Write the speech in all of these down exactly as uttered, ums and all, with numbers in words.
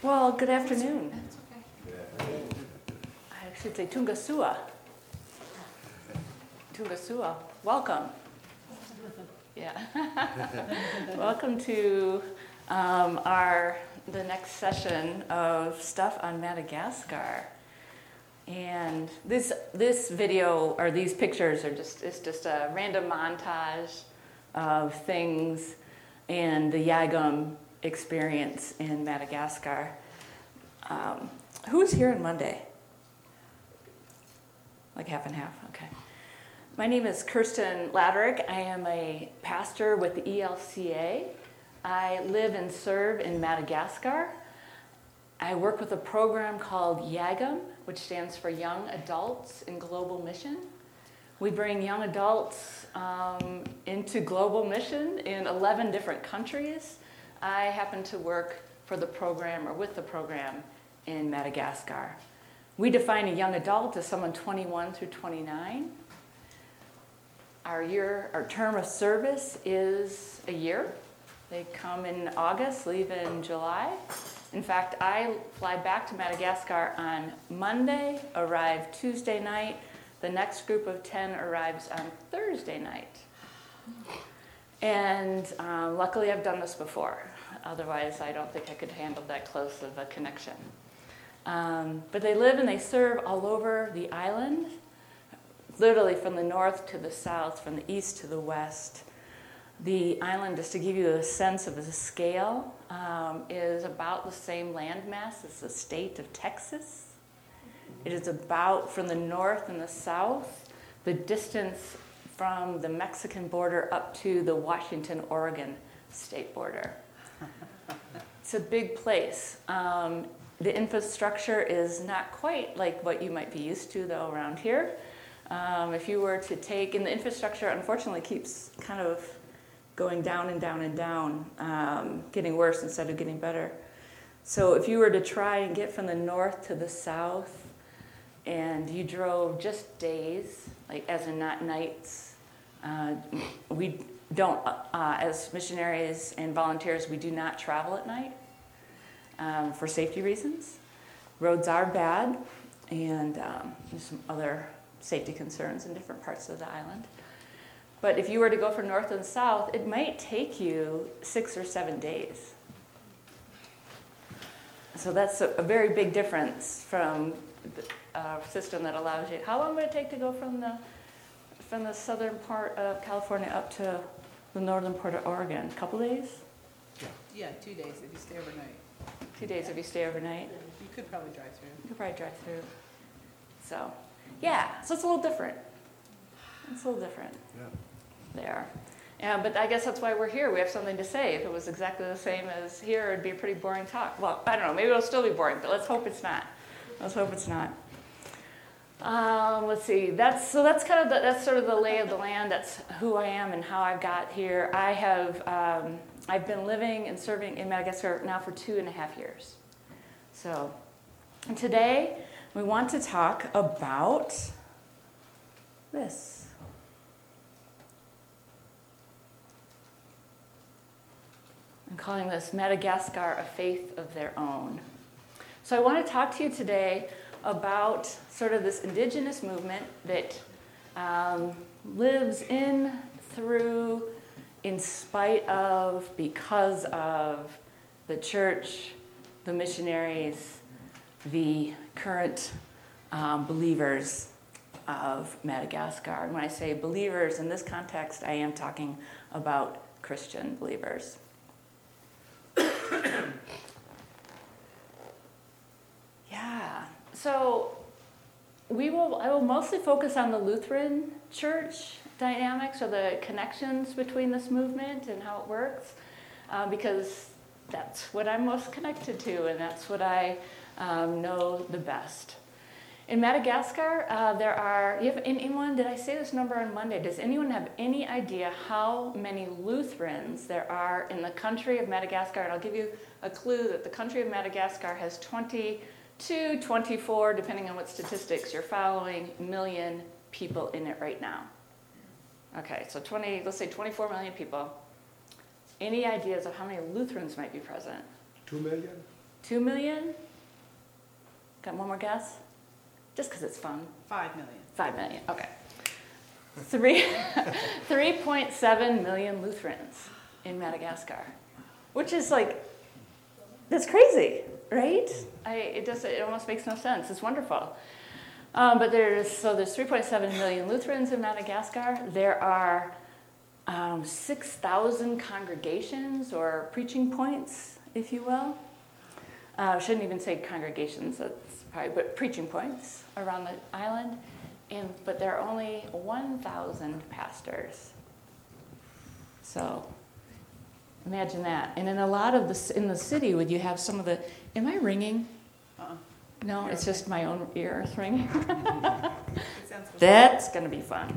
Well, good afternoon. That's okay. I should say Tungasua. Tungasua, welcome. Yeah. Welcome to um, our the next session of Stuff on Madagascar. And this this video or these pictures are just it's just a random montage of things and the Yagum experience in Madagascar. Um, who's here on Monday? Like half and half, okay. My name is Kirsten Laderick. I am a pastor with the E L C A. I live and serve in Madagascar. I work with a program called Yagum, which stands for Young Adults in Global Mission. We bring young adults um, into global mission in eleven different countries. I happen to work for the program or with the program in Madagascar. We define a young adult as someone twenty-one through twenty-nine. Our year, our term of service is a year. They come in August, leave in July. In fact, I fly back to Madagascar on Monday, arrive Tuesday night. The next group of ten arrives on Thursday night. And uh, luckily I've done this before. Otherwise, I don't think I could handle that close of a connection. Um, but they live and they serve all over the island, literally from the north to the south, from the east to the west. The island, just to give you a sense of the scale, um, is about the same landmass as the state of Texas. It is about, from the north and the south, the distance from the Mexican border up to the Washington-Oregon state border. It's a big place. Um, the infrastructure is not quite like what you might be used to, though, around here. Um, if you were to take, and the infrastructure, unfortunately, keeps kind of going down and down and down, um, getting worse instead of getting better. So if you were to try and get from the north to the south, and you drove just days, like as in not nights, uh, we don't, uh, as missionaries and volunteers, we do not travel at night um, for safety reasons. Roads are bad, and um, there's some other safety concerns in different parts of the island. But if you were to go from north and south, it might take you six or seven days. So that's a, a very big difference from a uh, system that allows you. How long would it take to go from the from the southern part of California up to the northern part of Oregon? A couple days? Yeah. Yeah, two days if you stay overnight. Two days if you stay overnight. You could probably drive through. You could probably drive through. So, yeah. So it's a little different. It's a little different. Yeah. There. Yeah, but I guess that's why we're here. We have something to say. If it was exactly the same as here, it'd be a pretty boring talk. Well, I don't know. Maybe it'll still be boring, but let's hope it's not. Let's hope it's not. Um, let's see. That's so. That's kind of the, that's sort of the lay of the land. That's who I am and how I got here. I have um, I've been living and serving in Madagascar now for two and a half years. So, and today we want to talk about this. I'm calling this Madagascar, a faith of their own. So I want to talk to you today about sort of this indigenous movement that um, lives in, through, in spite of, because of the church, the missionaries, the current um, believers of Madagascar. And when I say believers in this context, I am talking about Christian believers. Yeah, so we will. I will mostly focus on the Lutheran Church dynamics or the connections between this movement and how it works, uh, because that's what I'm most connected to, and that's what I um, know the best. In Madagascar, uh, there are. You have anyone? Did I say this number on Monday? Does anyone have any idea how many Lutherans there are in the country of Madagascar? And I'll give you a clue that the country of Madagascar has twenty-two, twenty-four, depending on what statistics you're following, million people in it right now. Okay, so twenty. Let's say twenty-four million people. Any ideas of how many Lutherans might be present? Two million? Two million? Got one more guess? Just because it's fun. Five million. Five million, okay. Three, three point seven million Lutherans in Madagascar, which is like, that's crazy, right? I, it just, it almost makes no sense. It's wonderful. Um, but there's, so there's three point seven million Lutherans in Madagascar. There are um, six thousand congregations or preaching points, if you will. Uh, shouldn't even say congregations, that's probably, but preaching points around the island. And, but there are only one thousand pastors. So imagine that. And in a lot of the, in the city, would you have some of the, am I ringing? Uh-uh. No, You're it's okay. just my own ears ringing. It sounds good. That's going to be fun.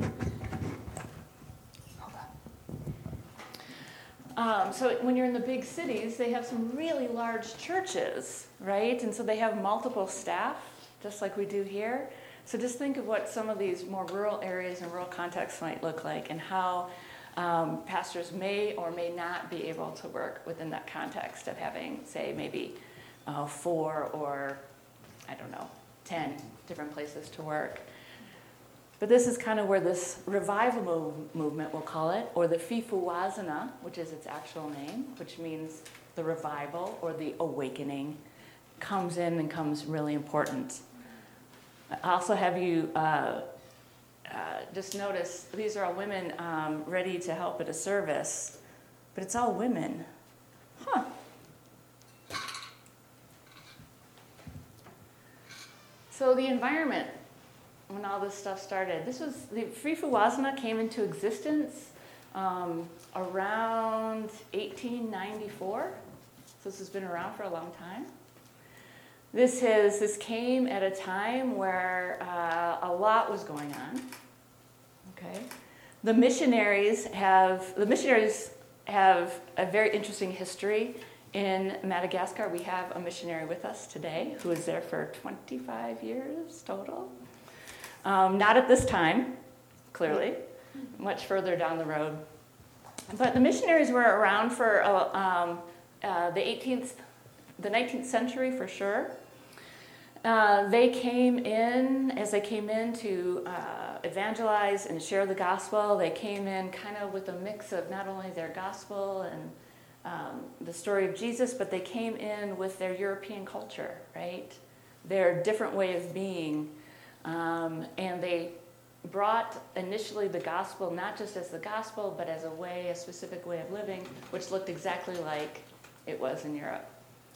Um, so when you're in the big cities, they have some really large churches, right? And so they have multiple staff, just like we do here. So just think of what some of these more rural areas and rural contexts might look like, and how um, pastors may or may not be able to work within that context of having, say, maybe uh, four or, I don't know, ten different places to work. But this is kind of where this revival move, movement, we'll call it, or the Fifuwazana, which is its actual name, which means the revival or the awakening, comes in and comes really important. I also have you uh, uh, just notice, these are all women um, ready to help at a service, but it's all women. Huh. So the environment, when all this stuff started, this was, the Fifuwazana came into existence um, around eighteen ninety-four. So this has been around for a long time. This has, this came at a time where uh, a lot was going on. Okay. The missionaries have, the missionaries have a very interesting history in Madagascar. We have a missionary with us today who was there for twenty-five years total. Um, not at this time, clearly, much further down the road. But the missionaries were around for uh, um, uh, the eighteenth, the nineteenth century for sure. Uh, they came in, as they came in to uh, evangelize and share the gospel, they came in kind of with a mix of not only their gospel and um, the story of Jesus, but they came in with their European culture, right? Their different way of being. Um, and they brought initially the gospel, not just as the gospel, but as a way, a specific way of living, which looked exactly like it was in Europe.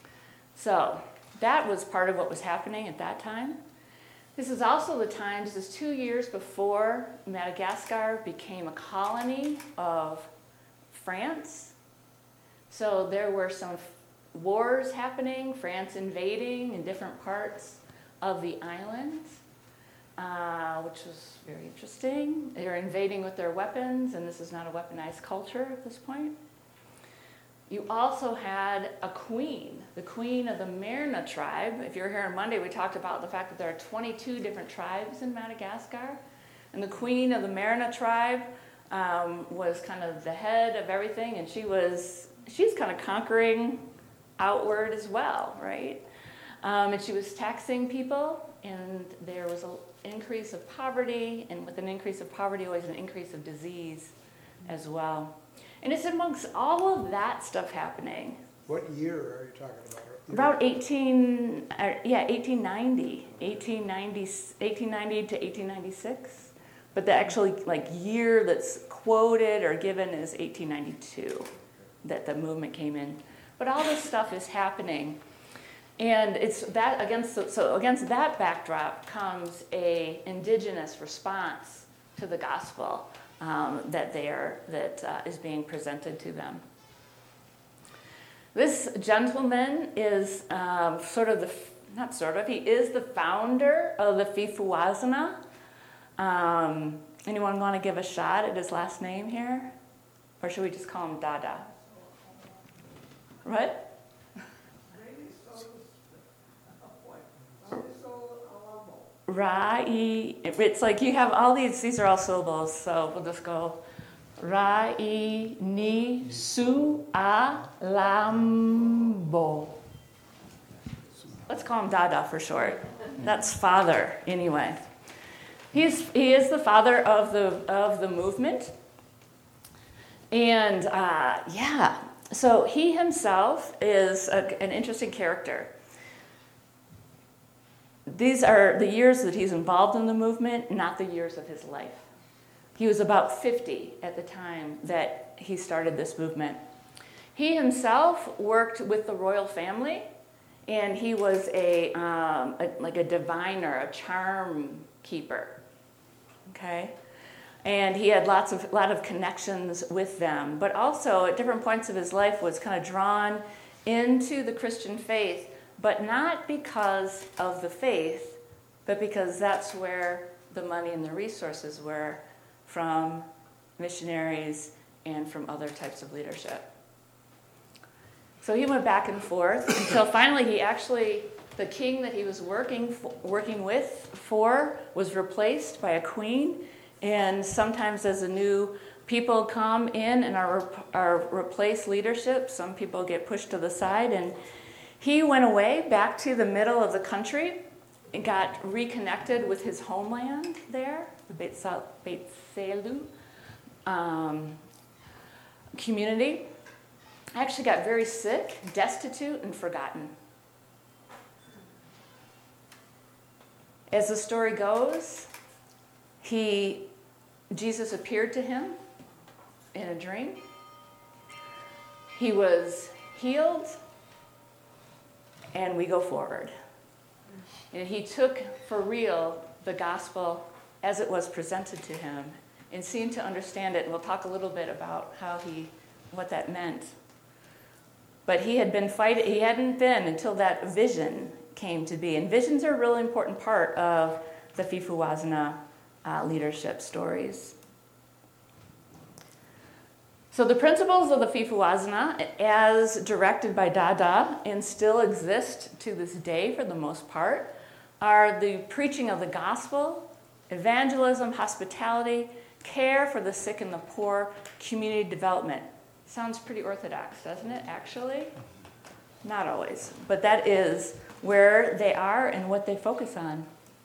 So that was part of what was happening at that time. This is also the time, this is two years before Madagascar became a colony of France. So there were some wars happening, France invading in different parts of the island. Uh, which was very interesting. They were invading with their weapons, and this is not a weaponized culture at this point. You also had a queen, the queen of the Merina tribe. If you were here on Monday, we talked about the fact that there are twenty-two different tribes in Madagascar. And the queen of the Merina tribe um, was kind of the head of everything, and she was, she's kind of conquering outward as well, right? Um, and she was taxing people, and there was an increase of poverty, and with an increase of poverty, always an increase of disease as well. And it's amongst all of that stuff happening. What year are you talking about? About eighteen, uh, yeah, eighteen ninety, eighteen ninety, eighteen ninety to eighteen ninety-six. But the actually like year that's quoted or given is eighteen ninety-two, that the movement came in. But all this stuff is happening. And it's that against so against that backdrop comes a indigenous response to the gospel um, that they are that uh, is being presented to them. This gentleman is um, sort of the not sort of he is the founder of the Fifuwazana. Um, anyone want to give a shot at his last name here, or should we just call him Dada? What? Rai, it's like you have all these, these are all syllables, so we'll just go Rai ni su a lambo. let's call him Dada for short. That's father, anyway. He's, he is the father of the, of the movement. And uh, yeah, so he himself is a, an interesting character. These are the years that he's involved in the movement, not the years of his life. He was about fifty at the time that he started this movement. He himself worked with the royal family, and he was a, um, a like a diviner, a charm keeper. Okay, and he had lots of lot of connections with them, but also at different points of his life was kind of drawn into the Christian faith, but not because of the faith, but because that's where the money and the resources were from missionaries and from other types of leadership. So he went back and forth until finally he actually, the king that he was working for, working with for was replaced by a queen. And sometimes as a new people come in and are, are replace leadership, some people get pushed to the side. And he went away back to the middle of the country and got reconnected with his homeland there, the Beit Sa- Beit Selu um, community. Actually got very sick, destitute, and forgotten. As the story goes, he, Jesus appeared to him in a dream. He was healed, and we go forward. And he took for real the gospel as it was presented to him and seemed to understand it. And we'll talk a little bit about how he, what that meant. But he had been fighting, he hadn't been until that vision came to be. And visions are a really important part of the Fifuwazana uh, leadership stories. So the principles of the Fifuwazana, as directed by Dada and still exist to this day for the most part, are the preaching of the gospel, evangelism, hospitality, care for the sick and the poor, community development. Sounds pretty orthodox, doesn't it, actually? Not always, but that is where they are and what they focus on.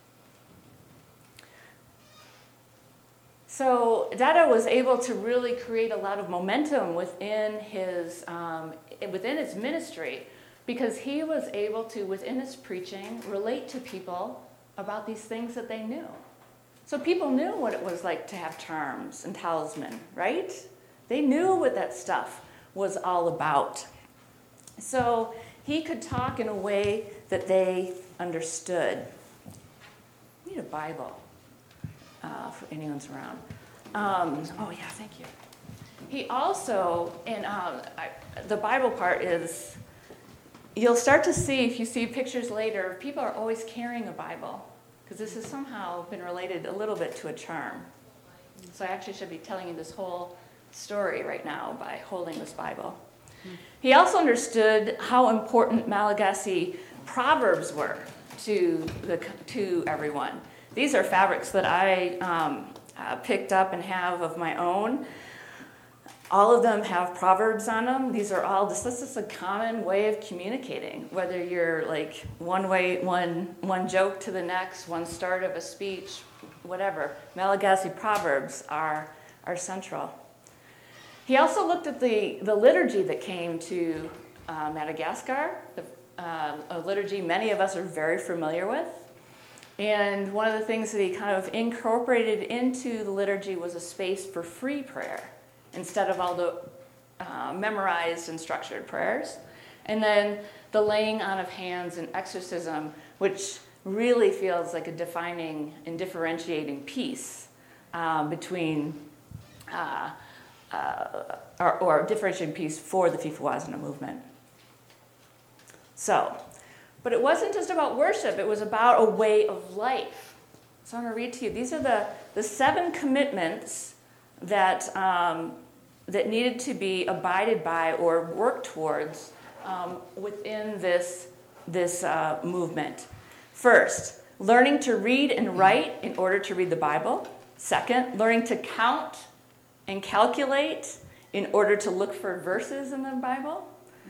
So Dada was able to really create a lot of momentum within his, um, within his ministry because he was able to, within his preaching, relate to people about these things that they knew. So people knew what it was like to have charms and talisman, right? They knew what that stuff was all about. So he could talk in a way that they understood. I need a Bible uh, for anyone's around. Um, oh, yeah, thank you. He also, and um, I, the Bible part is, you'll start to see, if you see pictures later, people are always carrying a Bible, because this has somehow been related a little bit to a charm. So I actually should be telling you this whole story right now by holding this Bible. Mm-hmm. He also understood how important Malagasy proverbs were to the to everyone. These are fabrics that I um, uh, picked up and have of my own. All of them have proverbs on them. These are all, this, this is a common way of communicating, whether you're like one way, one one joke to the next, one start of a speech, whatever. Malagasy proverbs are, are central. He also looked at the, the liturgy that came to uh, Madagascar, the, uh, a liturgy many of us are very familiar with. And one of the things that he kind of incorporated into the liturgy was a space for free prayer instead of all the uh, memorized and structured prayers. And then the laying on of hands and exorcism, which really feels like a defining and differentiating piece um, between uh, Uh, or, or a differentiating piece for the Fifuwazana movement. So, but it wasn't just about worship, it was about a way of life. So I'm going to read to you. These are the, the seven commitments that, um, that needed to be abided by or worked towards um, within this, this uh, movement. First, learning to read and write in order to read the Bible. Second, learning to count and calculate in order to look for verses in the Bible.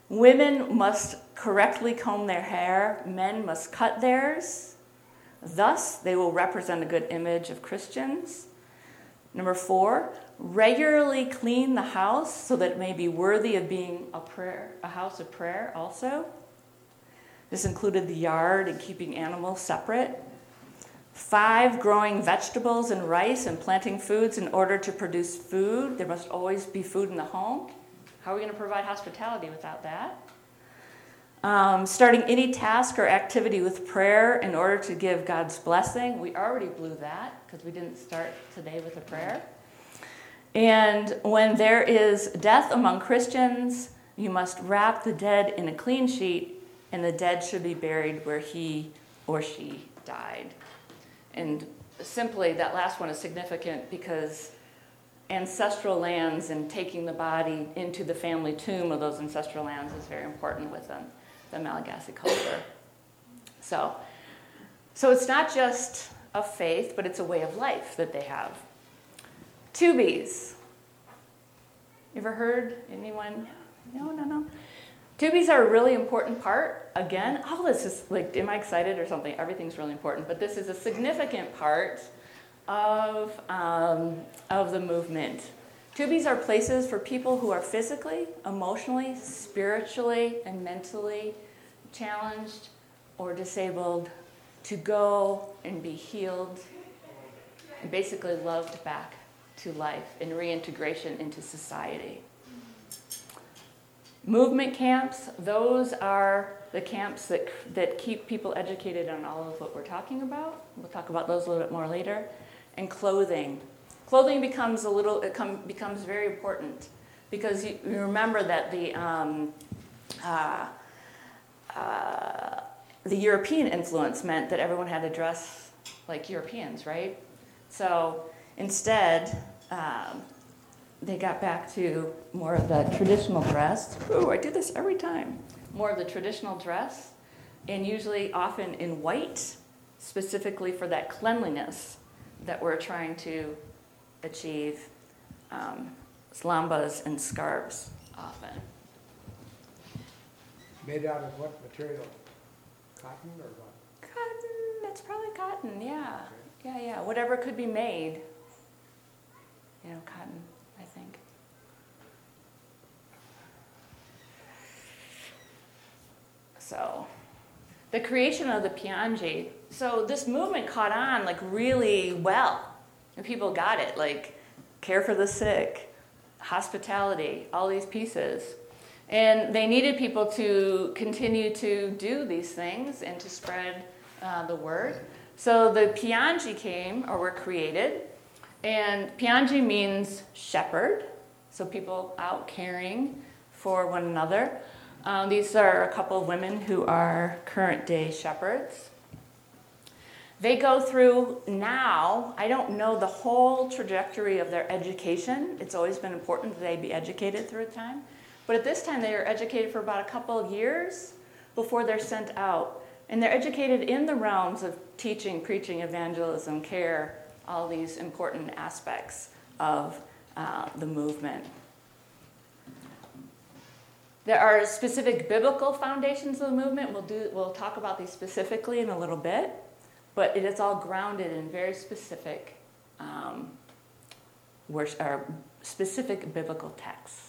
Women must correctly comb their hair. Men must cut theirs. Thus, they will represent a good image of Christians. Number four, regularly clean the house so that it may be worthy of being a prayer, a house of prayer also. This included the yard and keeping animals separate. Five, growing vegetables and rice and planting foods in order to produce food. There must always be food in the home. How are we going to provide hospitality without that? Um, starting any task or activity with prayer in order to give God's blessing. We already blew that because we didn't start today with a prayer. And when there is death among Christians, you must wrap the dead in a clean sheet, and the dead should be buried where he or she died. And simply, that last one is significant because ancestral lands and taking the body into the family tomb of those ancestral lands is very important within the Malagasy culture. So, so it's not just a faith, but it's a way of life that they have. Tubies. You ever heard anyone? No, no, no. Tubies are a really important part. Again, all this is like, am I excited or something? Everything's really important, but this is a significant part of, um, of the movement. Tubies are places for people who are physically, emotionally, spiritually, and mentally challenged or disabled to go and be healed and basically loved back to life and reintegration into society. Movement camps, those are the camps that, that keep people educated on all of what we're talking about. We'll talk about those a little bit more later. And clothing. Clothing becomes a little, it come, becomes very important because you, you remember that the um, uh, uh, the European influence meant that everyone had to dress like Europeans, right? So instead, um, they got back to more of the traditional dress. Ooh, I do this every time. More of the traditional dress, and usually often in white, specifically for that cleanliness that we're trying to achieve. Um, slambas and scarves often. Made out of what material? Cotton or what? Cotton, that's probably cotton, yeah. Yeah, yeah, whatever could be made. You know, cotton, I think. So, the creation of the Pianji. So this movement caught on like really well. And people got it, like care for the sick, hospitality, all these pieces. And they needed people to continue to do these things and to spread uh, the word. So the Pianji came, or were created. And Pianji means shepherd. So people out caring for one another. Um, these are a couple of women who are current day shepherds. They go through now, I don't know the whole trajectory of their education. It's always been important that they be educated through time. But at this time, they are educated for about a couple of years before they're sent out. And they're educated in the realms of teaching, preaching, evangelism, care, all these important aspects of uh, the movement. There are specific biblical foundations of the movement. We'll do, we'll talk about these specifically in a little bit. But it is all grounded in very specific, um, worship, or specific biblical texts.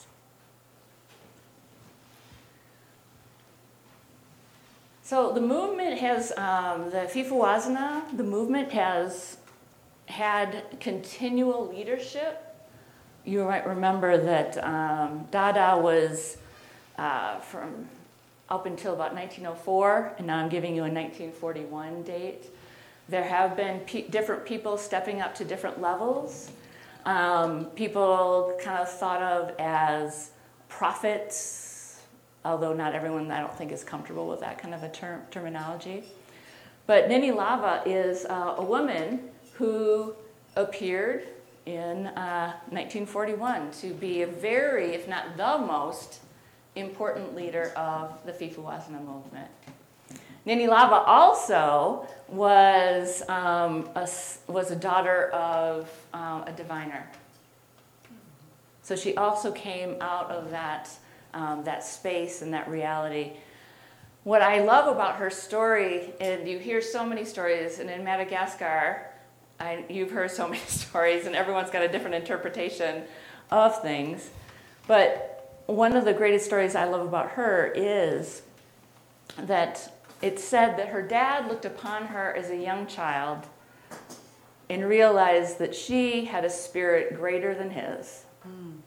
So the movement has, um, the Fifawazana, the movement has had continual leadership. You might remember that um, Dada was uh, from up until about nineteen oh four, and now I'm giving you a nineteen forty-one date. There have been pe- different people stepping up to different levels. Um, people kind of thought of as prophets, although not everyone, I don't think, is comfortable with that kind of a term, terminology. But Nini Lava is uh, a woman who appeared in uh, nineteen forty-one to be a very, if not the most, important leader of the Fifawazana movement. Nini Lava also was um, a, was a daughter of um, a diviner. So she also came out of that um, that space and that reality. What I love about her story, and you hear so many stories, and in Madagascar, I, you've heard so many stories, and everyone's got a different interpretation of things. But one of the greatest stories I love about her is that it's said that her dad looked upon her as a young child and realized that she had a spirit greater than his. Mm.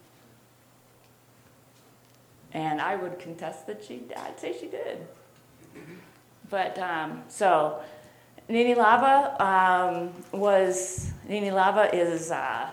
And I would contest that she, I'd say she did. But, um, so, Nini Lava um, was, Nini Lava is uh,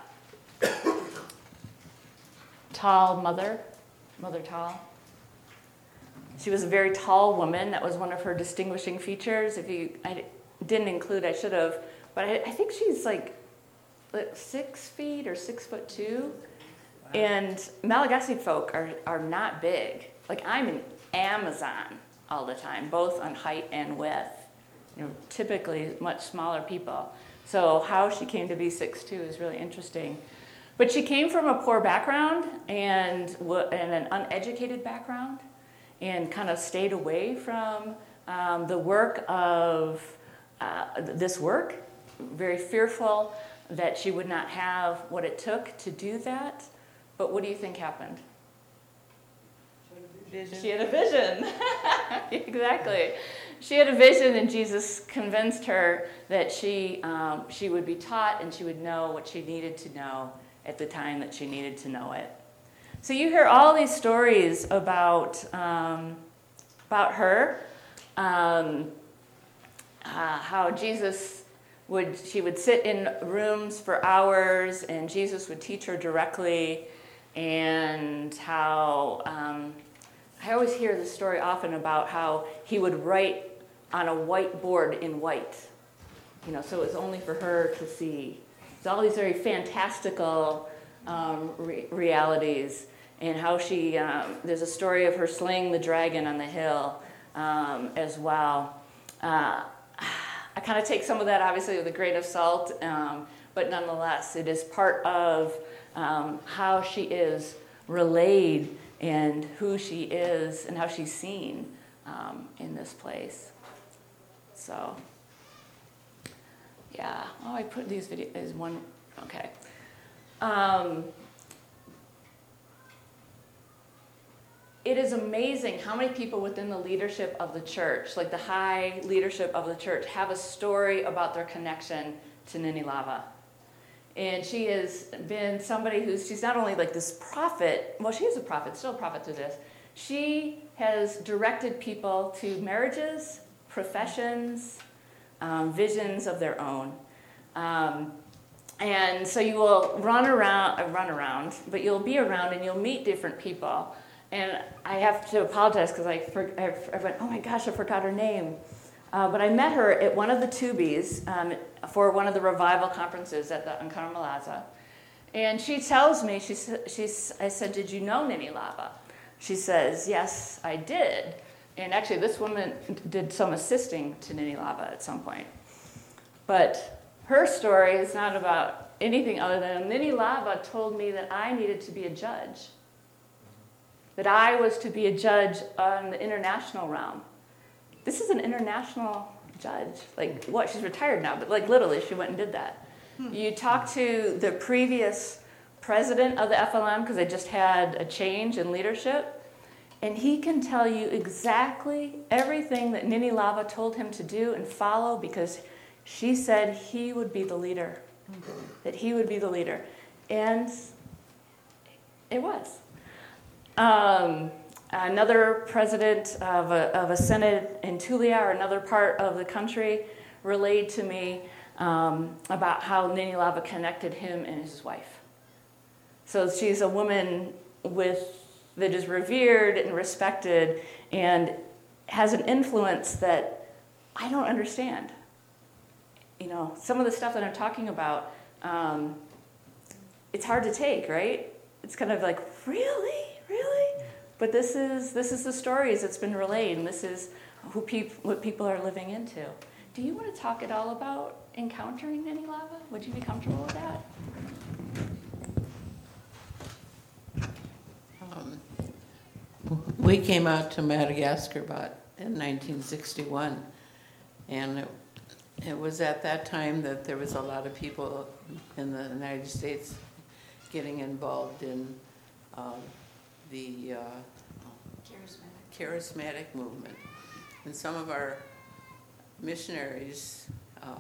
tall mother, mother tall. She was a very tall woman. That was one of her distinguishing features. If you, I didn't include, I should have, but I, I think she's like, like six feet or six foot two. Wow. And Malagasy folk are, are not big. Like I'm an Amazon all the time, both on height and width. You know, typically much smaller people. So how she came to be six two is really interesting. But she came from a poor background and, and an uneducated background, and kind of stayed away from um, the work of uh, this work, very fearful that she would not have what it took to do that. But what do you think happened? Vision. She had a vision. Exactly. She had a vision, and Jesus convinced her that she, um, she would be taught and she would know what she needed to know at the time that she needed to know it. So you hear all these stories about um, about her, um, uh, how Jesus would she would sit in rooms for hours, and Jesus would teach her directly, and how um, I always hear this story often about how he would write on a whiteboard in white, you know, so it was only for her to see. So all these very fantastical um, re- realities. And how she, um, there's a story of her slaying the dragon on the hill um, as well. Uh, I kind of take some of that, obviously, with a grain of salt, um, but nonetheless, it is part of um, how she is relayed and who she is and how she's seen um, in this place. So, yeah. Oh, I put these videos as one, okay. Um, It is amazing how many people within the leadership of the church, like the high leadership of the church, have a story about their connection to Nini Lava. And she has been somebody who's, she's not only like this prophet, well, she is a prophet, still a prophet through this. She has directed people to marriages, professions, um, visions of their own. Um, and so you will run around, uh, run around, but you'll be around and you'll meet different people. And I have to apologize because I, for, I went, oh my gosh, I forgot her name. Uh, but I met her at one of the Tubies um, for one of the revival conferences at the Ankara Malaza. And she tells me, she, she's, I said, did you know Nini Lava? She says, yes, I did. And actually, this woman did some assisting to Nini Lava at some point. But her story is not about anything other than Nini Lava told me that I needed to be a judge. That I was to be a judge on the international realm. This is an international judge. Like, what? She's retired now, but like literally, she went and did that. Hmm. You talk to the previous president of the F L M, because they just had a change in leadership, and he can tell you exactly everything that Nini Lava told him to do and follow, because she said he would be the leader. Mm-hmm. That he would be the leader. And it was. Um, another president of a, of a synod in Tulia, or another part of the country, relayed to me um, about how Nini Lava connected him and his wife. So she's a woman with that is revered and respected and has an influence that I don't understand. You know, some of the stuff that I'm talking about, um, it's hard to take, right? It's kind of like, really? Really? But this is this is the stories that's been relayed, and this is who peop- what people are living into. Do you want to talk at all about encountering Nini Lava? Would you be comfortable with that? Um, we came out to Madagascar about in nineteen sixty-one, and it, it was at that time that there was a lot of people in the United States getting involved in um, the uh, Charismatic. charismatic movement. And some of our missionaries uh,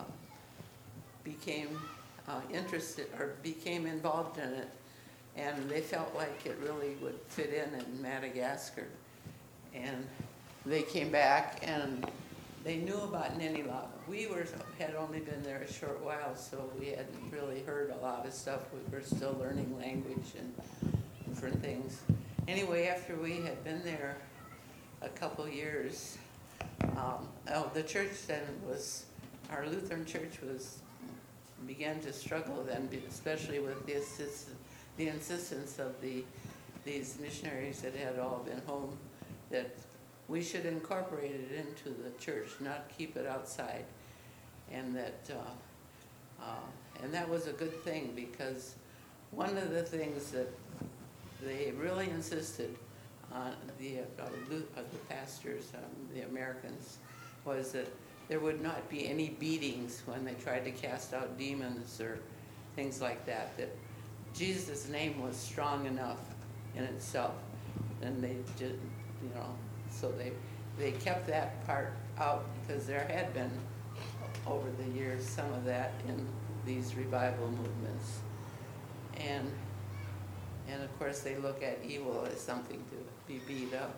became uh, interested or became involved in it, and they felt like it really would fit in in Madagascar. And they came back and they knew about Ninilava. We were had only been there a short while, so we hadn't really heard a lot of stuff. We were still learning language and different things. Anyway, after we had been there a couple years, um, oh, the church then was, our Lutheran church was, began to struggle then, especially with the, assist, the insistence of the these missionaries that had all been home, that we should incorporate it into the church, not keep it outside. And that, uh, uh, and that was a good thing, because one of the things that they really insisted on, the, uh, uh, the pastors, um, the Americans, was that there would not be any beatings when they tried to cast out demons or things like that, that Jesus' name was strong enough in itself. And they did, you know, so they they kept that part out, because there had been over the years some of that in these revival movements. And and of course they look at evil as something to be beat up.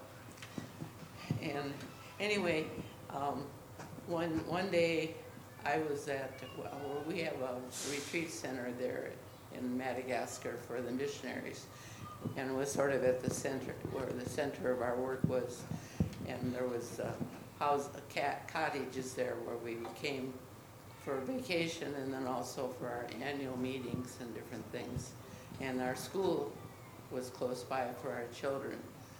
And anyway, um, one one day I was at, well, we have a retreat center there in Madagascar for the missionaries, and it was sort of at the center, where the center of our work was. And there was uh, house, cat, cottages there where we came for vacation, and then also for our annual meetings and different things. And our school was close by for our children.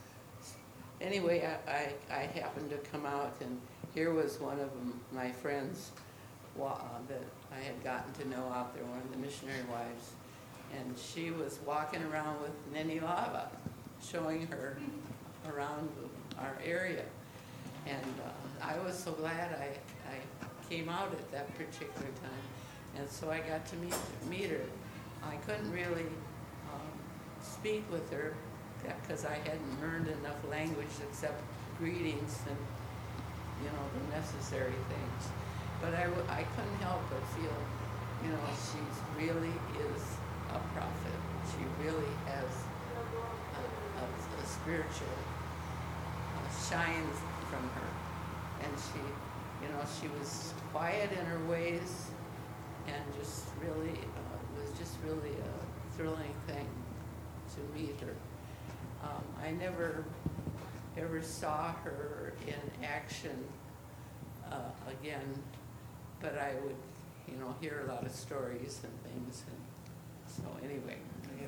Anyway, I, I, I happened to come out, and here was one of my friends uh, that I had gotten to know out there, one of the missionary wives. And she was walking around with Ninilava, showing her around our area. And uh, I was so glad I, I came out at that particular time. And so I got to meet, meet her. I couldn't really um, speak with her because I hadn't learned enough language except greetings and, you know, the necessary things. But I, w- I couldn't help but feel, you know, she really is a prophet. She really has a, a, a spiritual uh, shines from her. And she, you know, she was quiet in her ways, and just really, uh, was just really a thrilling thing to meet her. Um, I never ever saw her in action uh, again, but I would, you know, hear a lot of stories and things. And so anyway, I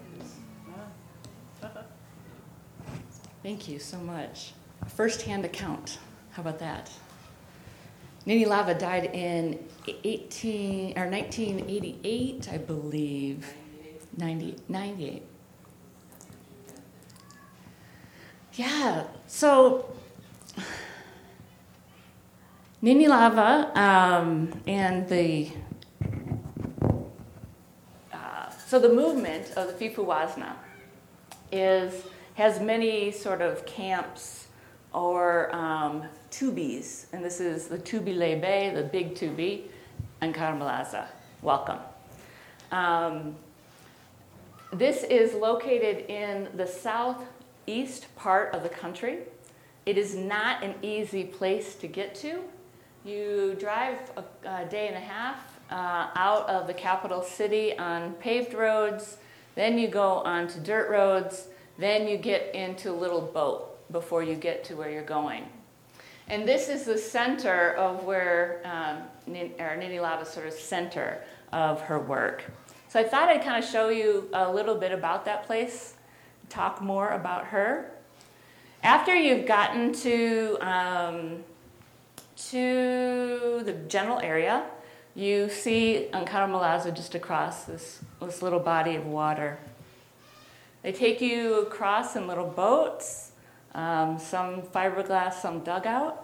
have this. Thank you so much. A first-hand account. How about that? Ninilava died in eighteen or nineteen eighty-eight, I believe. ninety, ninety-eight. Yeah. So Ninilava um, and the uh, so the movement of the Fifuwazna is has many sort of camps or um, tubis, and this is the Tubi Lebe, the big Tubi, and Karamalaza. Welcome. Um, this is located in the southeast part of the country. It is not an easy place to get to. You drive a, a day and a half uh, out of the capital city on paved roads, then you go onto dirt roads, then you get into a little boat before you get to where you're going. And this is the center of where um, Nin, or Ninilava's sort of center of her work. So I thought I'd kind of show you a little bit about that place, talk more about her. After you've gotten to um, to the general area, you see Ankaramalaza just across this, this little body of water. They take you across in little boats. Um, some fiberglass, some dugout.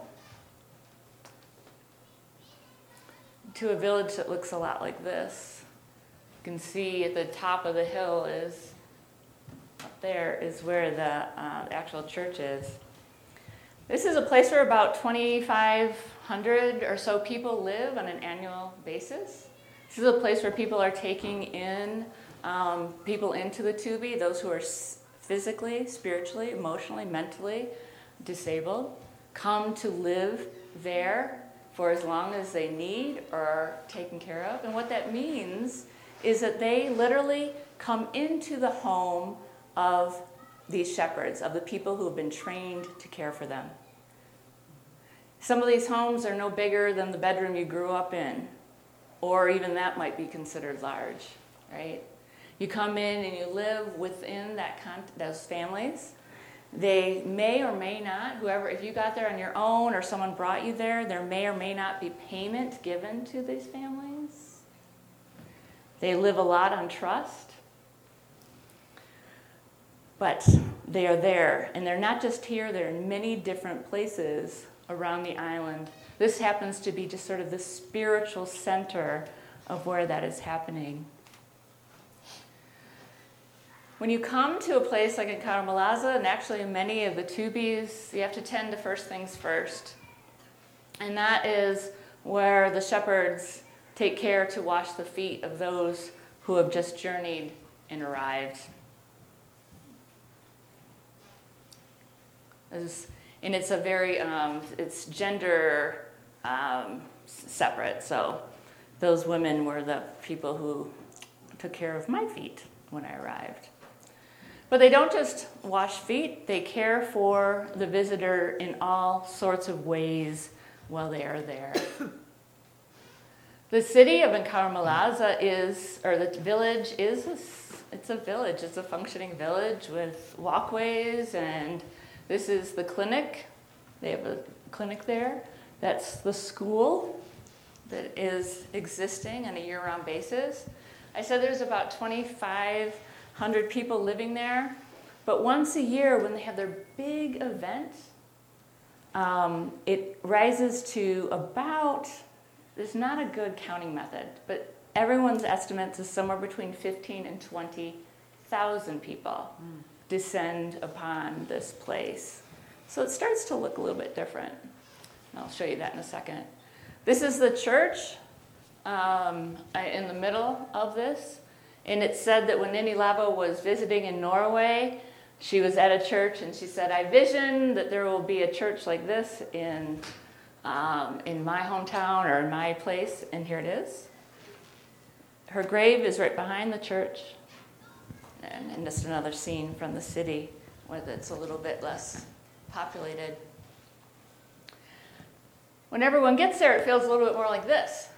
To a village that looks a lot like this. You can see at the top of the hill is, up there is where the uh, actual church is. This is a place where about twenty-five hundred or so people live on an annual basis. This is a place where people are taking in um, people into the Tubi, those who are physically, spiritually, emotionally, mentally disabled, come to live there for as long as they need or are taken care of. And what that means is that they literally come into the home of these shepherds, of the people who have been trained to care for them. Some of these homes are no bigger than the bedroom you grew up in, or even that might be considered large, right? You come in and you live within that con- those families. They may or may not, whoever, if you got there on your own or someone brought you there, there may or may not be payment given to these families. They live a lot on trust. But they are there, and they're not just here, they're in many different places around the island. This happens to be just sort of the spiritual center of where that is happening. When you come to a place like in Karamalaza, and actually in many of the Tubis, you have to tend to first things first. And that is where the shepherds take care to wash the feet of those who have just journeyed and arrived. And it's a very, um, it's gender um, separate. So those women were the people who took care of my feet when I arrived. But they don't just wash feet, they care for the visitor in all sorts of ways while they are there. The city of Enkaramalaza is, or the village is, a, it's a village, it's a functioning village with walkways, and this is the clinic. They have a clinic there. That's the school that is existing on a year-round basis. I said there's about twenty-five hundred people living there, but once a year when they have their big event, um, it rises to about, there's not a good counting method, but everyone's estimates is somewhere between fifteen and twenty thousand people mm. descend upon this place. So it starts to look a little bit different. And I'll show you that in a second. This is the church um, in the middle of this. And it said that when Ninni Lavo was visiting in Norway, she was at a church and she said, I vision that there will be a church like this in um, in my hometown or in my place, and here it is. Her grave is right behind the church. And, and just another scene from the city where it's a little bit less populated. When everyone gets there, it feels a little bit more like this.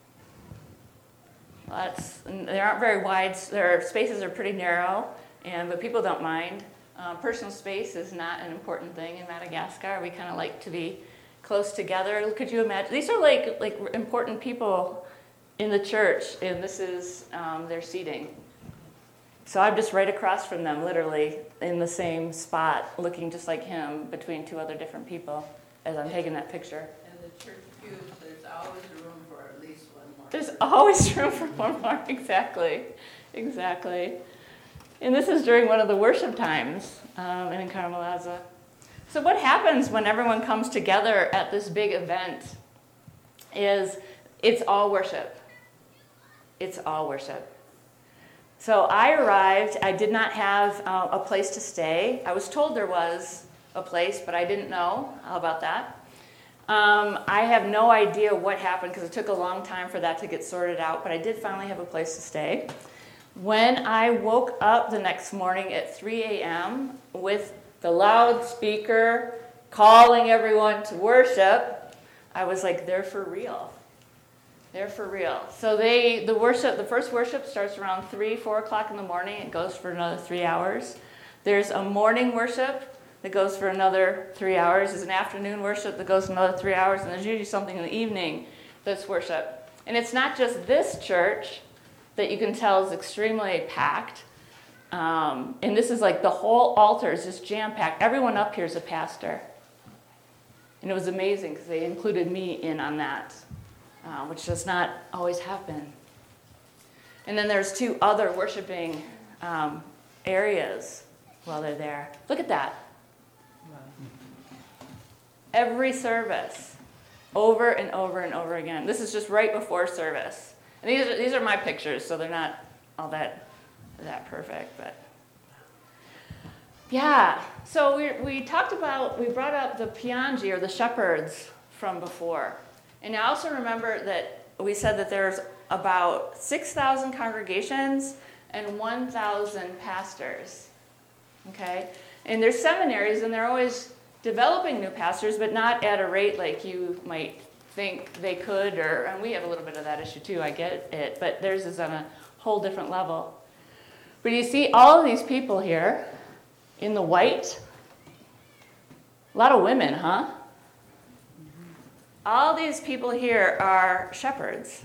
That's, they aren't very wide. Their spaces are pretty narrow, and but people don't mind. Uh, personal space is not an important thing in Madagascar. We kind of like to be close together. Could you imagine? These are like like important people in the church, and this is um, their seating. So I'm just right across from them, literally in the same spot, looking just like him between two other different people as I'm taking that picture. And the church pews, there's always room for at least one more. There's always room for one more, exactly, exactly. And this is during one of the worship times um, in Karamalaza. So what happens when everyone comes together at this big event is it's all worship. It's all worship. So I arrived, I did not have uh, a place to stay. I was told there was a place, but I didn't know. How about that? Um, I have no idea what happened because it took a long time for that to get sorted out, but I did finally have a place to stay. When I woke up the next morning at three a.m. with the loudspeaker calling everyone to worship, I was like, they're for real. They're for real. So they, the worship, the first worship starts around three, four o'clock in the morning. It goes for another three hours. There's a morning worship that goes for another three hours. There's an afternoon worship that goes for another three hours. And there's usually something in the evening that's worship. And it's not just this church that you can tell is extremely packed. Um, and this is like the whole altar is just jam-packed. Everyone up here is a pastor. And it was amazing because they included me in on that, uh, which does not always happen. And then there's two other worshiping um, areas while they're there. Look at that. Every service, over and over and over again. This is just right before service. And these are, these are my pictures, so they're not all that that perfect, but yeah. So we we talked about, we brought up the Piangi, or the shepherds, from before. And I also remember that we said that there's about six thousand congregations and one thousand pastors, okay? And there's seminaries, and they're always developing new pastors, but not at a rate like you might think they could, or, and we have a little bit of that issue too, I get it, but theirs is on a whole different level. But you see all of these people here in the white. A lot of women, huh? All these people here are shepherds.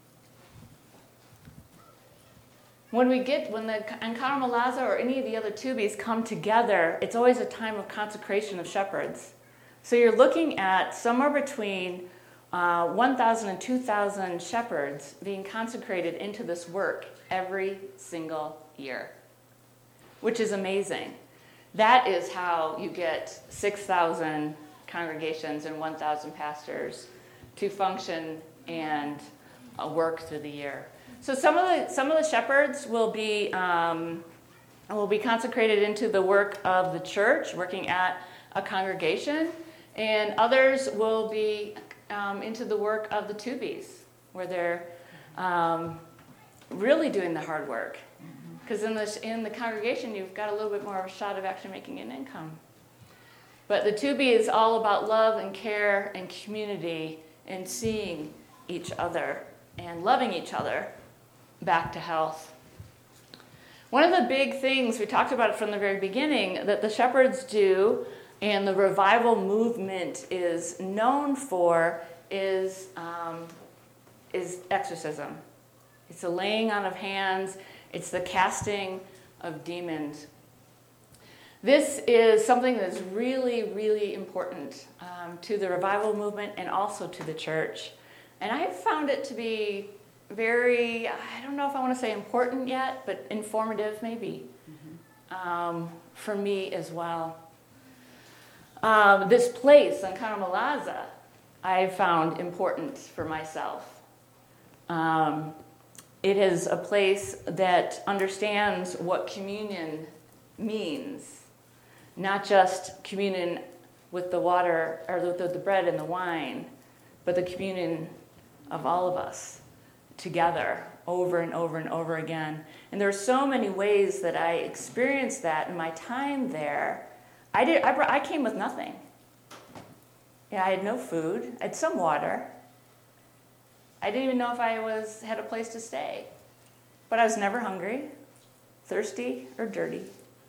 When we get, when the Encounter Malaza or any of the other tubies come together, it's always a time of consecration of shepherds. So you're looking at somewhere between uh, one thousand and two thousand shepherds being consecrated into this work every single year, which is amazing. That is how you get six thousand congregations and one thousand pastors to function and uh, work through the year. So some of the some of the shepherds will be um, will be consecrated into the work of the church, working at a congregation, and others will be um, into the work of the tubies, where they're um, really doing the hard work. Because in the in the congregation, you've got a little bit more of a shot of actually making an income. But the tubi is all about love and care and community and seeing each other and loving each other back to health. One of the big things, we talked about it from the very beginning, that the shepherds do and the revival movement is known for is, um, is exorcism. It's the laying on of hands. It's the casting of demons. This is something that's really, really important um, to the revival movement and also to the church. And I have found it to be very, I don't know if I want to say important yet, but informative maybe, mm-hmm. um, for me as well. Um, this place, Encounter Malaza, I found important for myself. Um, it is a place that understands what communion means, not just communion with the water or the, the bread and the wine, but the communion of all of us together over and over and over again. And there are so many ways that I experienced that in my time there. I did. I, brought, I came with nothing. Yeah, I had no food. I had some water. I didn't even know if I was had a place to stay. But I was never hungry, thirsty, or dirty.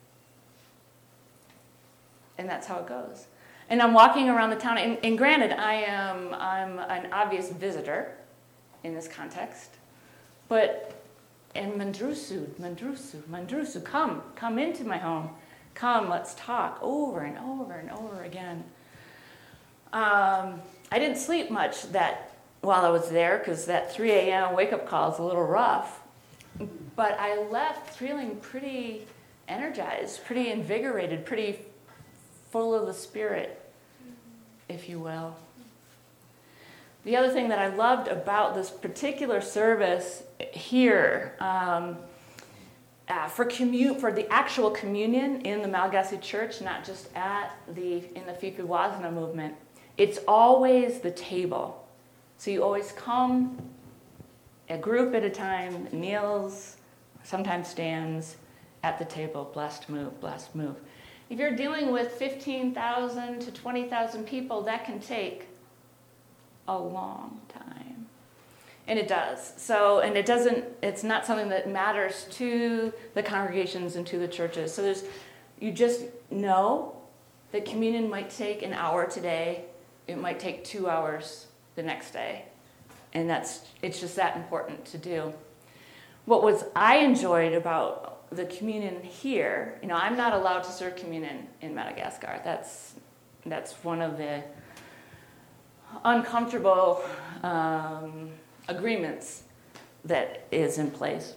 And that's how it goes. And I'm walking around the town, and, and granted, I am I'm an obvious visitor in this context. But, and Mandrusu, Mandrusu, Mandrusu, come, come into my home. Come, let's talk, over and over and over again. Um, I didn't sleep much that while I was there, because that three a.m. wake-up call is a little rough. But I left feeling pretty energized, pretty invigorated, pretty full of the Spirit, if you will. The other thing that I loved about this particular service here, um, uh, for commu- for the actual communion in the Malagasy Church, not just at the in the Fipiwazana movement, it's always the table. So you always come a group at a time, kneels, sometimes stands at the table. Blessed move, blessed move. If you're dealing with fifteen thousand to twenty thousand people, that can take a long time. And it does. So, and it doesn't, it's not something that matters to the congregations and to the churches. So there's, you just know that communion might take an hour today. It might take two hours the next day. And that's, it's just that important to do. What was I enjoyed about the communion here, you know, I'm not allowed to serve communion in Madagascar. That's that's one of the uncomfortable um, agreements that is in place.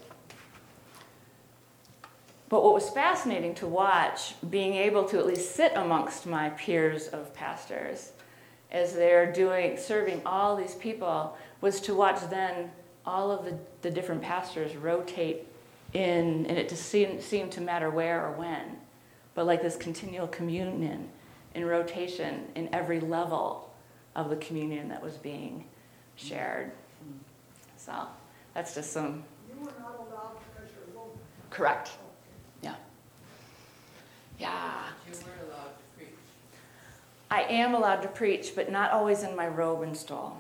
But what was fascinating to watch, being able to at least sit amongst my peers of pastors as they're doing, serving all these people, was to watch then all of the, the different pastors rotate in, and it just seemed, seemed to matter where or when, but like this continual communion in rotation in every level of the communion that was being shared. So that's just some... You were not allowed because you're a woman. Correct. Yeah. Yeah. You were allowed to preach. I am allowed to preach, but not always in my robe and stole.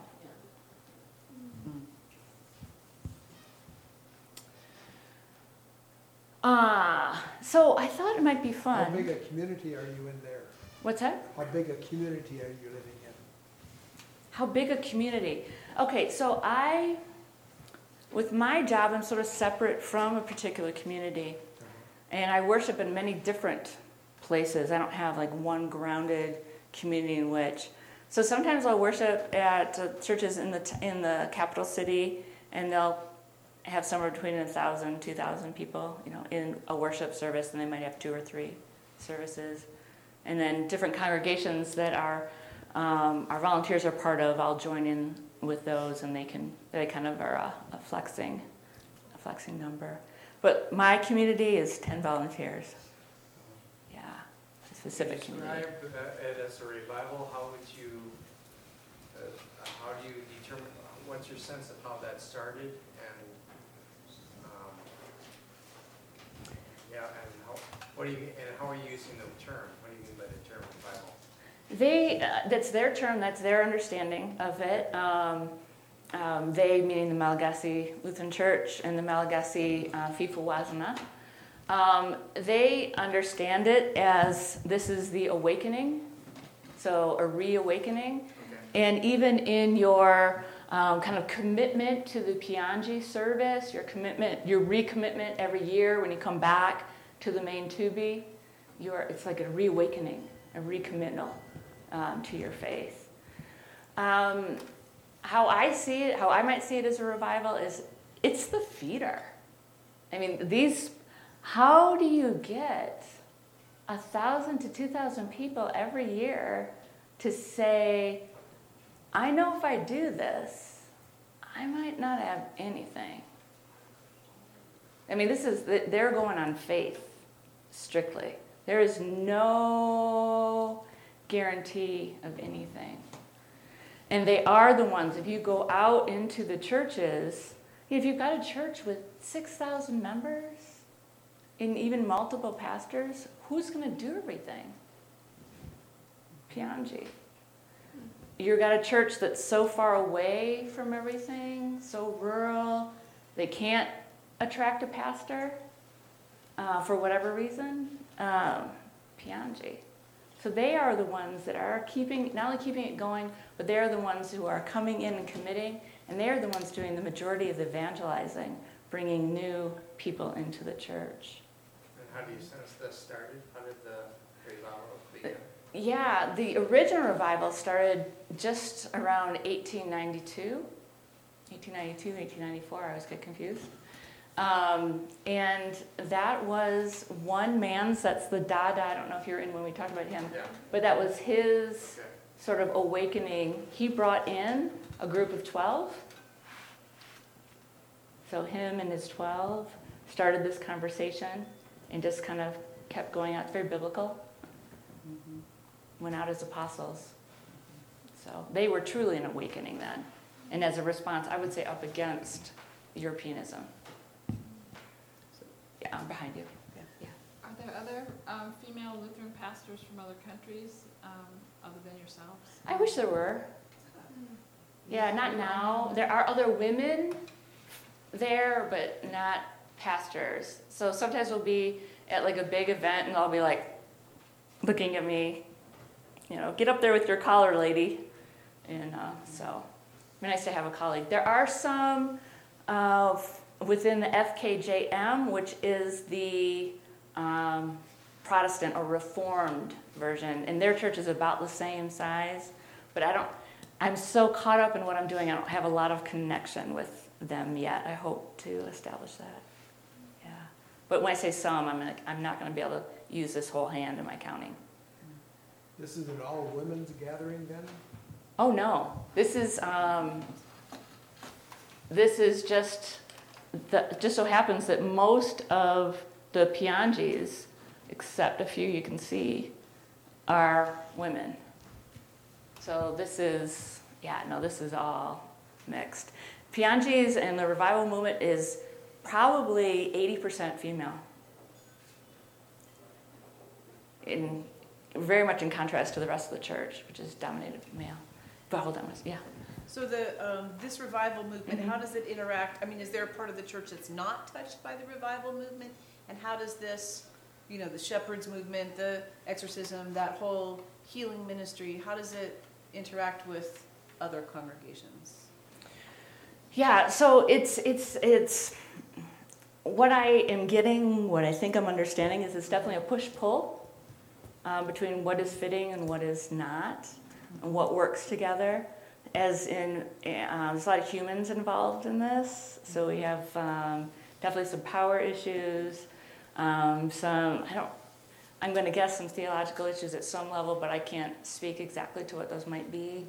Ah, so I thought it might be How big fun. a community are you in there? What's that? How big a community are you living in? How big a community? Okay, so I, with my job, I'm sort of separate from a particular community, and I worship in many different places. I don't have like one grounded community in which. So sometimes I'll worship at uh, churches in the t- in the capital city, and they'll have somewhere between a thousand, two thousand people, you know, in a worship service, and they might have two or three services. And then different congregations that our um, our volunteers are part of, I'll join in with those, and they can they kind of are a, a flexing a flexing number. But my community is ten volunteers. Yeah, a specific community. Describe uh, it as a revival. How would you? Uh, how do you determine? What's your sense of how that started? And um, yeah, and how? What do you? And how are you using the term? What do you mean by the term revival? They, uh, that's their term, that's their understanding of it. Um, um, they, meaning the Malagasy Lutheran Church and the Malagasy uh, Fifu Wazana, um, they understand it as this is the awakening, so a reawakening. Okay. And even in your um, kind of commitment to the Pianji service, your commitment, your recommitment every year when you come back to the main tubi, you're, it's like a reawakening, a recommittal. Um, to your faith. Um, how I see it, how I might see it as a revival is it's the feeder. I mean, these, how do you get a thousand to two thousand people every year to say, I know if I do this, I might not have anything. I mean, this is, they're going on faith, strictly. There is no guarantee of anything. And they are the ones, if you go out into the churches, if you've got a church with six thousand members and even multiple pastors, who's going to do everything? Pianji. You've got a church that's so far away from everything, so rural, they can't attract a pastor uh, for whatever reason. Um, Pianji. So they are the ones that are keeping, not only keeping it going, but they're the ones who are coming in and committing, and they're the ones doing the majority of the evangelizing, bringing new people into the church. And how do you sense this started? How did the revival begin? Yeah, the original revival started just around eighteen ninety-two, eighteen ninety-two, eighteen ninety-four, I always get confused. Um, and that was one man's, that's the Dada, I don't know if you're in when we talked about him, Yeah. but that was his Okay. sort of awakening. He brought in a group of twelve. So him and his twelve started this conversation and just kind of kept going out. It's very biblical. Mm-hmm. Went out as apostles. So they were truly an awakening then. And as a response, I would say up against Europeanism. Yeah, I'm behind you. Yeah. Yeah. Are there other um, female Lutheran pastors from other countries um, other than yourselves? I wish there were. Yeah, not now. There are other women there, but not pastors. So sometimes we'll be at like a big event and they'll be like looking at me, you know, get up there with your collar, lady. And uh, so it'd be nice to have a colleague. There are some uh, within the F K J M, which is the um, Protestant or Reformed version, and their church is about the same size, but I don't, I'm so caught up in what I'm doing, I don't have a lot of connection with them yet. I hope to establish that. Yeah. But when I say some, I'm, gonna, I'm not going to be able to use this whole hand in my counting. This is an all women's gathering then? Oh no, this is um, this is just the, just so happens that most of the Pianjis, except a few you can see, are women. So this is yeah no this is all mixed. Pianjis and the revival movement is probably eighty percent female. In very much in contrast to the rest of the church, which is dominated male. But hold on, yeah. So the um, this revival movement, Mhm. how does it interact? I mean, is there a part of the church that's not touched by the revival movement? And how does this, you know, the shepherds movement, the exorcism, that whole healing ministry, how does it interact with other congregations? Yeah, so it's it's it's what I am getting, what I think I'm understanding is it's definitely a push-pull um, between what is fitting and what is not, and what works together. As in, uh, there's a lot of humans involved in this, so we have um, definitely some power issues, um, some, I don't, I'm going to guess some theological issues at some level, but I can't speak exactly to what those might be.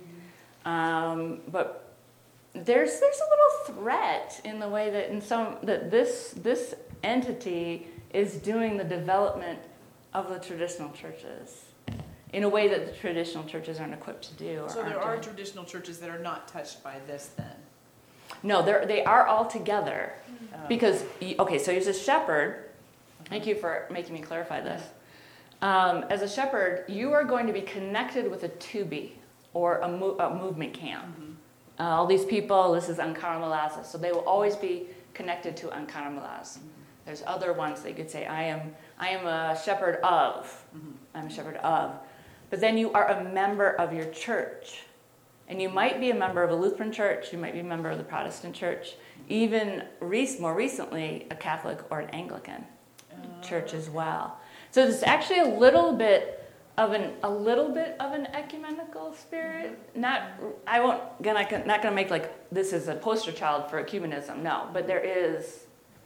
Um, but there's there's a little threat in the way that in some that this this entity is doing the development of the traditional churches in a way that the traditional churches aren't equipped to do. Or So there aren't are doing. traditional churches that are not touched by this then? No, they're, they are all together. Oh. Because, y- okay, so as a shepherd, thank you for making me clarify this. Um, as a shepherd, you are going to be connected with a tubi or a, mo- a movement camp. Mhm. Uh, all these people, this is Ankara Malaza, so they will always be connected to Ankara Malaz. There's other ones that you could say, I am, I am a shepherd of. Mhm. I'm a shepherd of. But then you are a member of your church. And you might be a member of a Lutheran church, you might be a member of the Protestant church, even re- more recently, a Catholic or an Anglican church as well. So there's actually a little bit of an a little bit of an ecumenical spirit. Not I won't gonna not gonna make like this is a poster child for ecumenism. No, but there is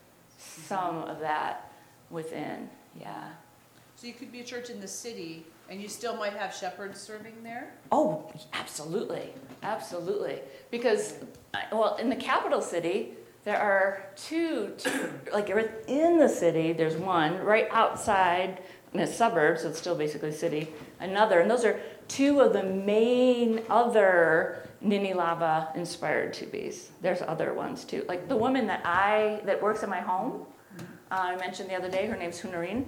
some of that within. Yeah. So you could be a church in the city and you still might have shepherds serving there? Oh, absolutely, absolutely. Because, uh, well, in the capital city, there are two, two, like in the city, there's one, right outside, in a suburb, so it's still basically city, another, and those are two of the main other Nini Lava inspired tubis. There's other ones too. Like the woman that I, that works in my home, uh, I mentioned the other day, her name's Hunarine.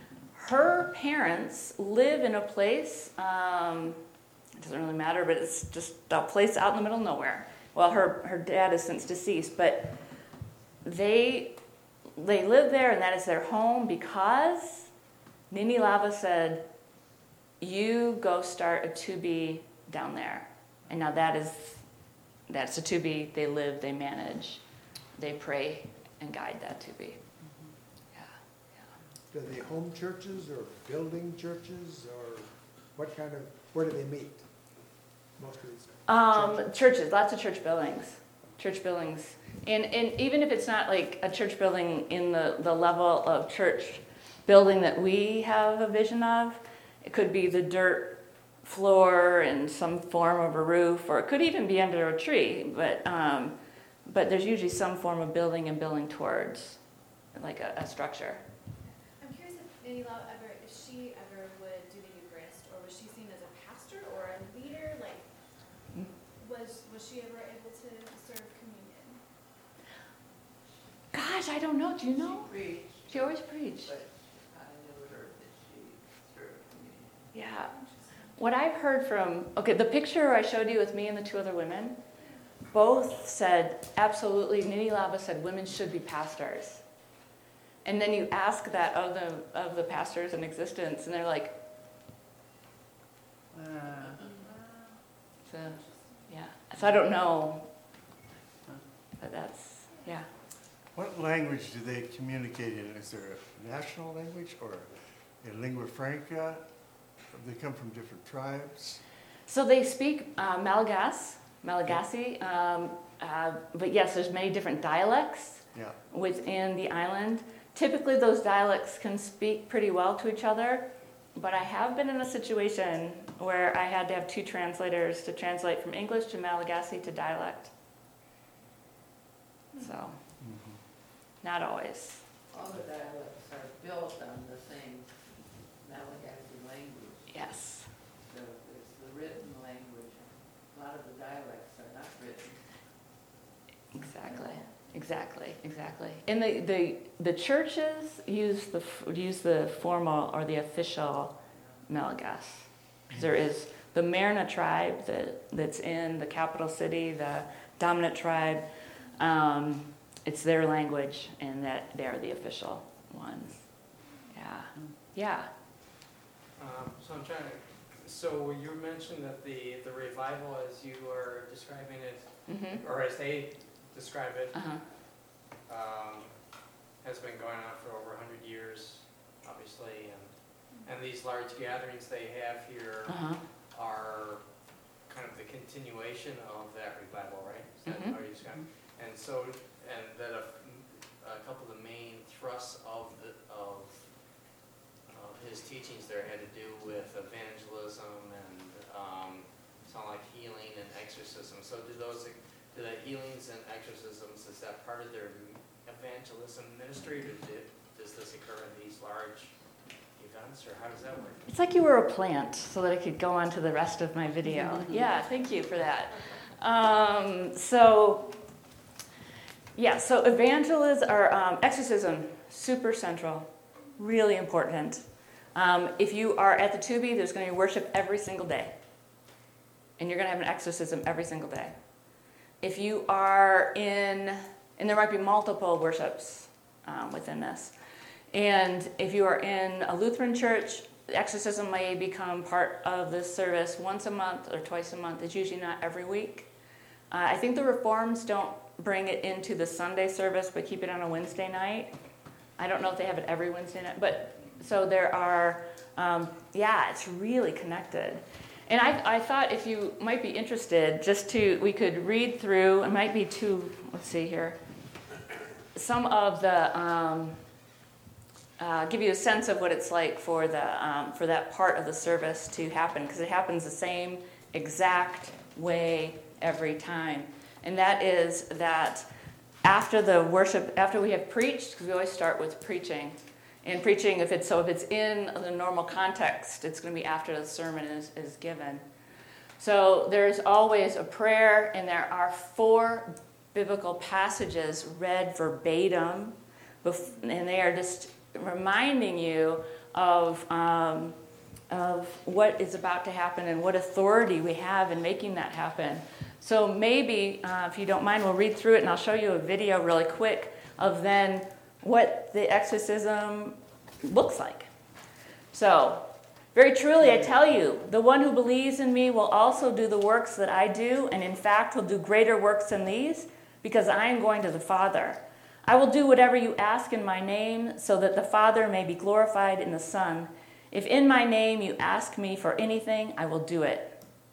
Her parents live in a place, um, it doesn't really matter, but it's just a place out in the middle of nowhere. Well, her, her dad is since deceased, but they they live there and that is their home because Nini Lava said, you go start a tubi down there. And now that is, that's a tubi, they live, they manage, they pray and guide that tubi. Do they home churches or building churches or what kind of, where do they meet? Most of these. Um, churches, lots of church buildings, church buildings. And, and even if it's not like a church building in the, the level of church building that we have a vision of, it could be the dirt floor and some form of a roof, or it could even be under a tree, but, um, but there's usually some form of building and building towards like a, a structure. I'm curious if Nini Lau ever, if she ever would do the Eucharist, or was she seen as a pastor or a leader? Like, was was she ever able to serve communion? Gosh, I don't know. Do you know? She preached, She always preached. but I never heard that she served communion. Yeah. What I've heard from, okay, the picture I showed you with me and the two other women, both said, absolutely, Nini Lava said women should be pastors. And then you ask that of the, of the pastors in existence, and they're like, Uh, so, yeah. So I don't know, but that's, yeah. What language do they communicate in? Is there a national language or a lingua franca? They come from different tribes. So they speak uh, Malagas, Malagasy, um, uh, but yes, there's many different dialects Yeah. within the island. Typically, those dialects can speak pretty well to each other, but I have been in a situation where I had to have two translators to translate from English to Malagasy to dialect. So, Mhm. not always. All the dialects are built on the same Malagasy language. Yes. So it's the written language. A lot of the dialects are not written. Exactly. Exactly. Exactly. And the, the the churches use the f- use the formal or the official Malagas. There is the Merina tribe that that's in the capital city, the dominant tribe. Um, it's their language, and that they're the official ones. Yeah. Yeah. Um, so I'm trying to, so you mentioned that the, the revival, as you are describing it, Mm-hmm. or as they describe it, Uh-huh. um, has been going on for over a hundred years, obviously, and, and these large gatherings they have here Uh-huh. are kind of the continuation of that revival, right? Is that Mhm. how you describe it? And so, and that a, a couple of the main thrusts of the, of, of his teachings there had to do with evangelism and, um, sound like healing and exorcism. So do those, do the healings and exorcisms, is that part of their evangelism ministry, or did, does this occur in these large events, or how does that work? It's like you were a plant, so that I could go on to the rest of my video. Yeah, thank you for that. Um, so, yeah, so evangelism or um, exorcism, super central, really important. Um, if you are at the Tubi, there's going to be worship every single day, and you're going to have an exorcism every single day. If you are in, and there might be multiple worships um, within this. And if you are in a Lutheran church, exorcism may become part of the service once a month or twice a month. It's usually not every week. Uh, I think the Reforms don't bring it into the Sunday service, but keep it on a Wednesday night. I don't know if they have it every Wednesday night, but so there are, um, yeah, it's really connected. And I, I thought if you might be interested, just to, we could read through, it might be two, let's see here, some of the, um, uh, give you a sense of what it's like for the um, for that part of the service to happen, because it happens the same exact way every time. And that is that after the worship, after we have preached, because we always start with preaching, and preaching, if it's so if it's in the normal context, it's going to be after the sermon is, is given. So there's always a prayer, and there are four biblical passages read verbatim, and they are just reminding you of um, of what is about to happen and what authority we have in making that happen. So maybe, uh, if you don't mind, we'll read through it, and I'll show you a video really quick of then what the exorcism looks like. So, very truly I tell you, the one who believes in me will also do the works that I do, and in fact will do greater works than these, because I am going to the Father. I will do whatever you ask in my name, so that the Father may be glorified in the Son. If in my name you ask me for anything, I will do it.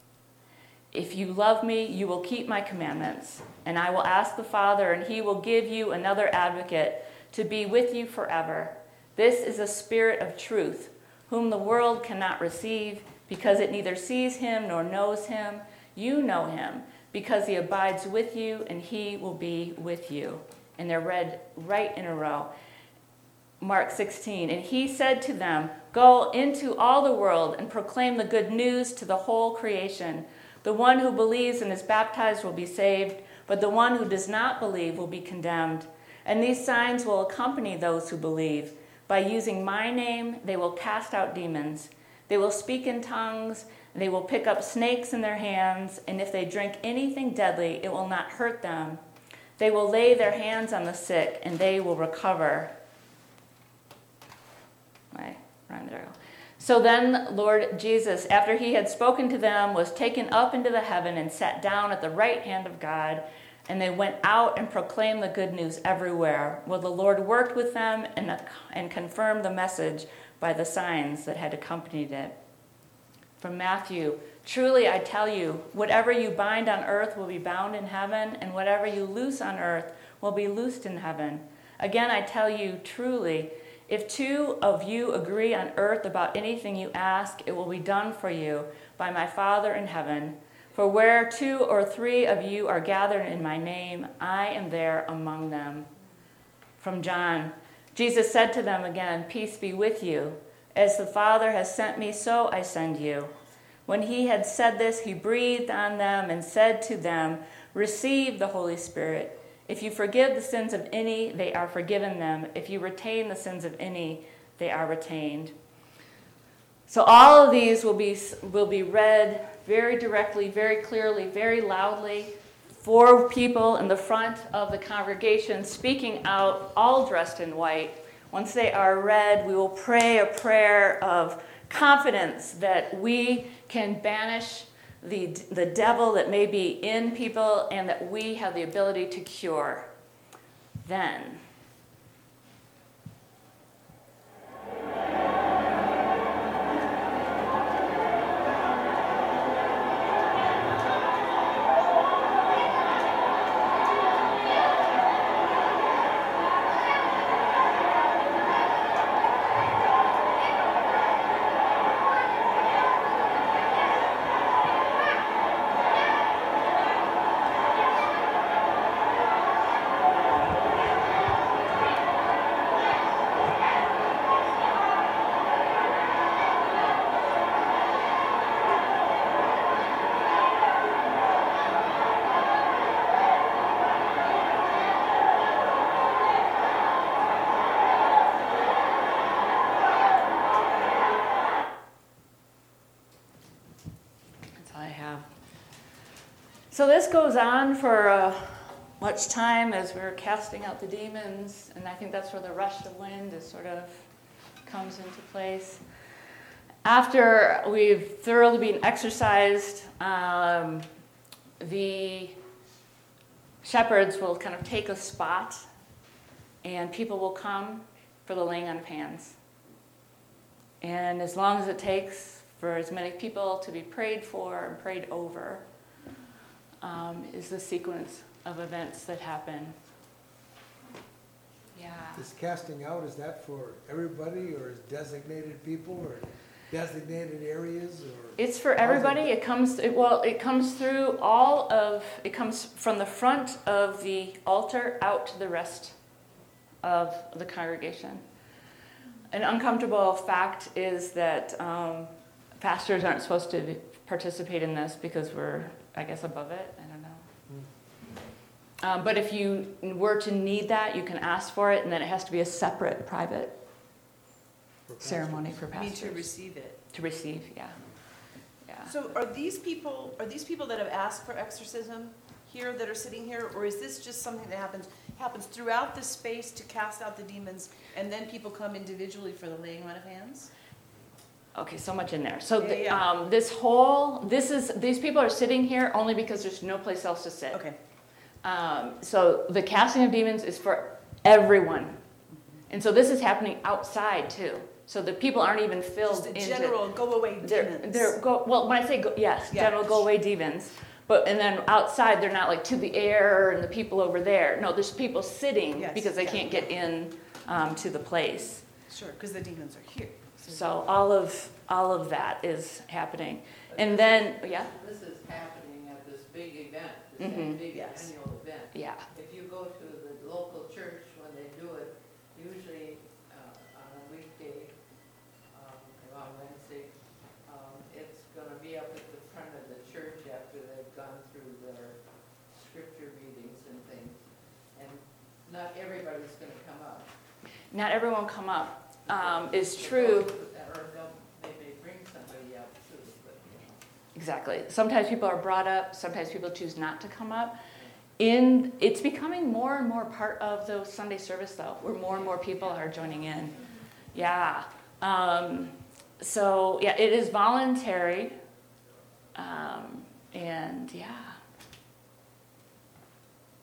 If you love me, you will keep my commandments, and I will ask the Father, and he will give you another advocate to be with you forever. This is a Spirit of truth, whom the world cannot receive, because it neither sees him nor knows him. You know him, because he abides with you, and he will be with you. And they're read right in a row. Mark sixteen, and he said to them, go into all the world and proclaim the good news to the whole creation. The one who believes and is baptized will be saved, but the one who does not believe will be condemned. And these signs will accompany those who believe. By using my name, they will cast out demons. They will speak in tongues. They will pick up snakes in their hands. And if they drink anything deadly, it will not hurt them. They will lay their hands on the sick, and they will recover. Right, right there. So then Lord Jesus, after he had spoken to them, was taken up into the heaven and sat down at the right hand of God. And they went out and proclaimed the good news everywhere. Well, the Lord worked with them and, and confirmed the message by the signs that had accompanied it. From Matthew, truly I tell you, whatever you bind on earth will be bound in heaven, and whatever you loose on earth will be loosed in heaven. Again, I tell you truly, if two of you agree on earth about anything you ask, it will be done for you by my Father in heaven. For where two or three of you are gathered in my name, I am there among them. From John, Jesus said to them again, peace be with you. As the Father has sent me, so I send you. When he had said this, he breathed on them and said to them, receive the Holy Spirit. If you forgive the sins of any, they are forgiven them. If you retain the sins of any, they are retained. So all of these will be, will be read very directly, very clearly, very loudly, for people in the front of the congregation, speaking out, all dressed in white. Once they are read, we will pray a prayer of confidence that we can banish the, the devil that may be in people and that we have the ability to cure. Then, So this goes on for uh, much time as we're casting out the demons, and I think that's where the rush of wind is sort of comes into place. After we've thoroughly been exercised, um, the shepherds will kind of take a spot, and people will come for the laying on of hands. And as long as it takes for as many people to be prayed for and prayed over, Um, is the sequence of events that happen. Yeah. This casting out, is that for everybody, or is designated people, or designated areas, or? It's for everybody. It comes, it, well, it comes through all of, it comes from the front of the altar out to the rest of the congregation. An uncomfortable fact is that um, pastors aren't supposed to participate in this because we're, I guess, above it. I don't know. Mm. Um, but if you were to need that, you can ask for it, and then it has to be a separate, private For ceremony for Me pastors. to receive it. To receive, yeah. Yeah. So are these people, are these people that have asked for exorcism here that are sitting here, or is this just something that happens, happens throughout the space to cast out the demons, and then people come individually for the laying on of hands? Okay, so much in there. So Yeah, the, yeah. um, this whole, this is, these people are sitting here only because there's no place else to sit. Okay. Um, so the casting of demons is for everyone. And so this is happening outside too. So the people aren't even filled Just a into... general go away They're, demons. they're go, well, when I say go, yes, Yeah. general go away demons. But, and then outside, they're not like to the air and the people over there. No, there's people sitting Yes, because they yeah. can't get in um, to the place. Sure, because the demons are here. So all of all of that is happening, and then yeah, This is happening at this big event, this Mhm. big Yes. annual event. yeah, If you go to the local church when they do it, usually uh, on a weekday, um, or on Wednesday, um, it's gonna be up at the front of the church after they've gone through their scripture readings and things. And not everybody's gonna come up. not everyone come up um, is They'll true. go to- Or they'll, they may bring somebody up too, but, you know. Exactly. Sometimes people are brought up. Sometimes people choose not to come up. In it's becoming more and more part of the Sunday service, though, where more and more people are joining in. Yeah. Um, so yeah, it is voluntary, um, and yeah.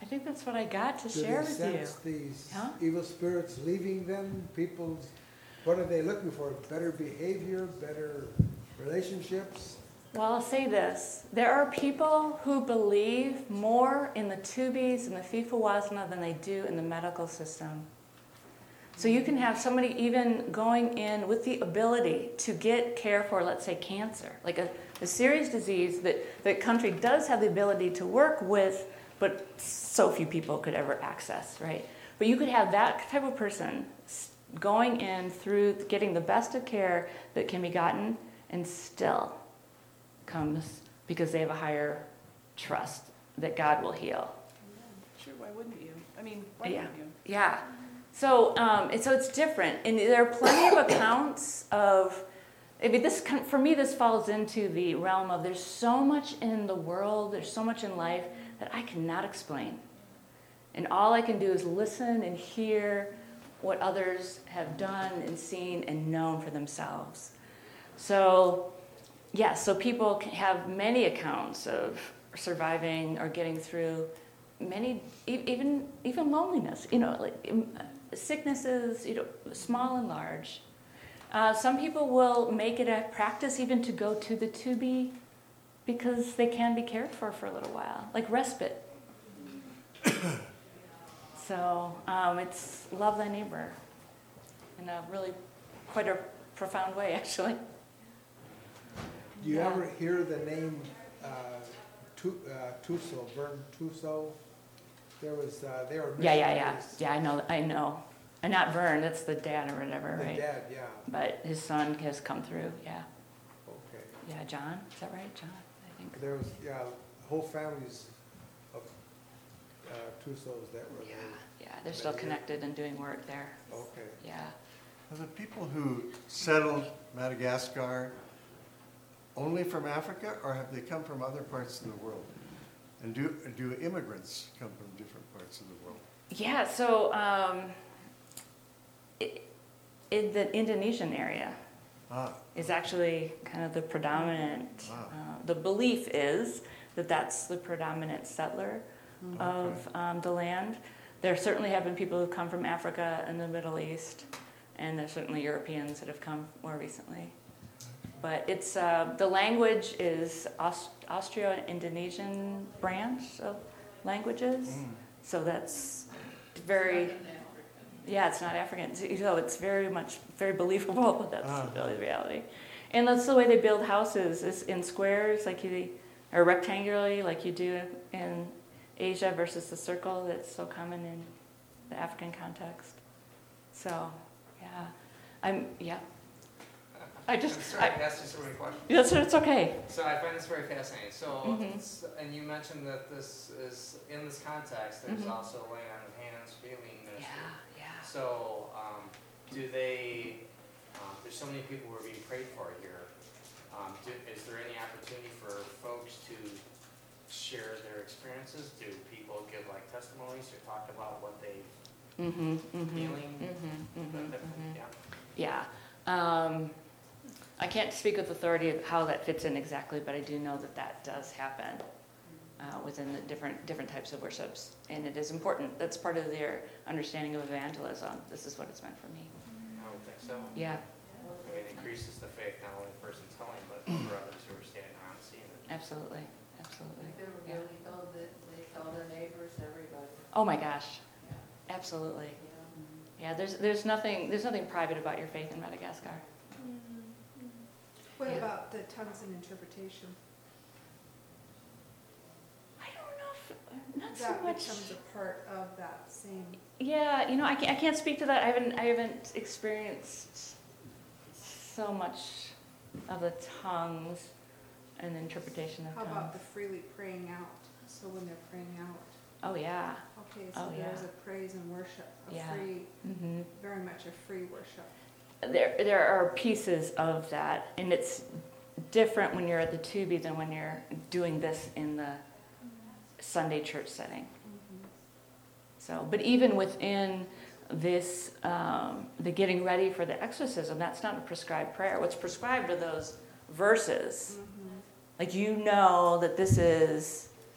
think that's what I got to Do share they with you. sense these Huh? evil spirits leaving them? People's, what are they looking for? Better behavior, better relationships? Well, I'll say this. There are people who believe more in the Tubis and the Fifawazna than they do in the medical system. So you can have somebody even going in with the ability to get care for, let's say, cancer, like a, a serious disease that the country does have the ability to work with, but so few people could ever access, right? But you could have that type of person s- going in through getting the best of care that can be gotten, and still comes because they have a higher trust that God will heal. Sure, why wouldn't you? I mean, why Yeah. wouldn't you? Yeah. So, um, and so it's different, and there are plenty of accounts of. I mean, this kind- for me, this falls into the realm of there's so much in the world, there's so much in life that I cannot explain, and all I can do is listen and hear what others have done and seen and known for themselves. So, yeah, so people can have many accounts of surviving or getting through many, e- even even loneliness. You know, like um, sicknesses. You know, small and large. Uh, some people will make it a practice even to go to the Tubi because they can be cared for for a little while, like respite. So um, it's love thy neighbor in a really quite a profound way, actually. Do you Yeah. ever hear the name uh, Tu- uh, Tuso, Vern Tuso? There was, uh, they were Yeah, yeah, yeah. missionaries. Yeah, I know. I know. And not Vern. That's the dad or whatever, The right? dad, yeah, But his son has come through. Yeah. okay. Yeah, John. Is that right, John? I think. There was, yeah, whole families of uh, Tusos that were Yeah. there. Yeah, they're still connected and doing work there. Okay. Yeah. Are the people who settled Madagascar only from Africa, or have they come from other parts of the world? And do, do immigrants come from different parts of the world? Yeah. So um, i in the Indonesian area Ah, is actually kind of the predominant. Wow. Uh, the belief is that that's the predominant settler of um, the land. There certainly have been people who've come from Africa and the Middle East, and there's certainly Europeans that have come more recently. But it's uh, the language is Aust- Austro-Indonesian branch of languages, Mm. so that's very. Yeah, it's not African. So it's very much, very believable, but that's Ah. really the reality. And that's the way they build houses, is in squares, like you, or rectangularly, like you do in Asia versus the circle that's so common in the African context. So, yeah. I'm, yeah. I just, I'm sorry I, to ask you so many questions. that's, it's okay. So I find this very fascinating. So, Mhm. s- and you mentioned that this is, in this context, there's Mhm. also laying on of hands, feeling ministry. Yeah, yeah. So, um, do they, um, there's so many people who are being prayed for here. Um, do, is there any opportunity for folks to share their experiences? Do people give like testimonies or talk about what they, Mm-hmm, mm-hmm. Healing, Mm-hmm, mm-hmm, that- that- mm-hmm. yeah? Yeah. Um, I can't speak with authority of how that fits in exactly, but I do know that that does happen uh, within the different different types of worships, and it is important. That's part of their understanding of evangelism. This is what it's meant for me. I would think so. Yeah, I mean, it increases the faith not only of the person telling, but for others who are standing around seeing it. absolutely, absolutely. They were Yeah. really told that they tell their neighbors, everybody. Oh my gosh, absolutely. Yeah, there's there's nothing there's nothing private about your faith in Madagascar. What Yeah. about the tongues and interpretation? I don't know if not so That much. becomes a part of that same, Yeah, you know, I can't, I can't speak to that. I haven't, I haven't experienced so much of the tongues and the interpretation of how tongues. about the freely praying out? So when they're praying out, Oh yeah. okay, Oh, so yeah. there's a praise and worship, a Yeah. free, hmm very much a free worship. There, there are pieces of that, and it's different when you're at the Tubi than when you're doing this in the Sunday church setting. So, but even within this, um, the getting ready for the exorcism, that's not a prescribed prayer. What's prescribed are those verses. Like, you know that this is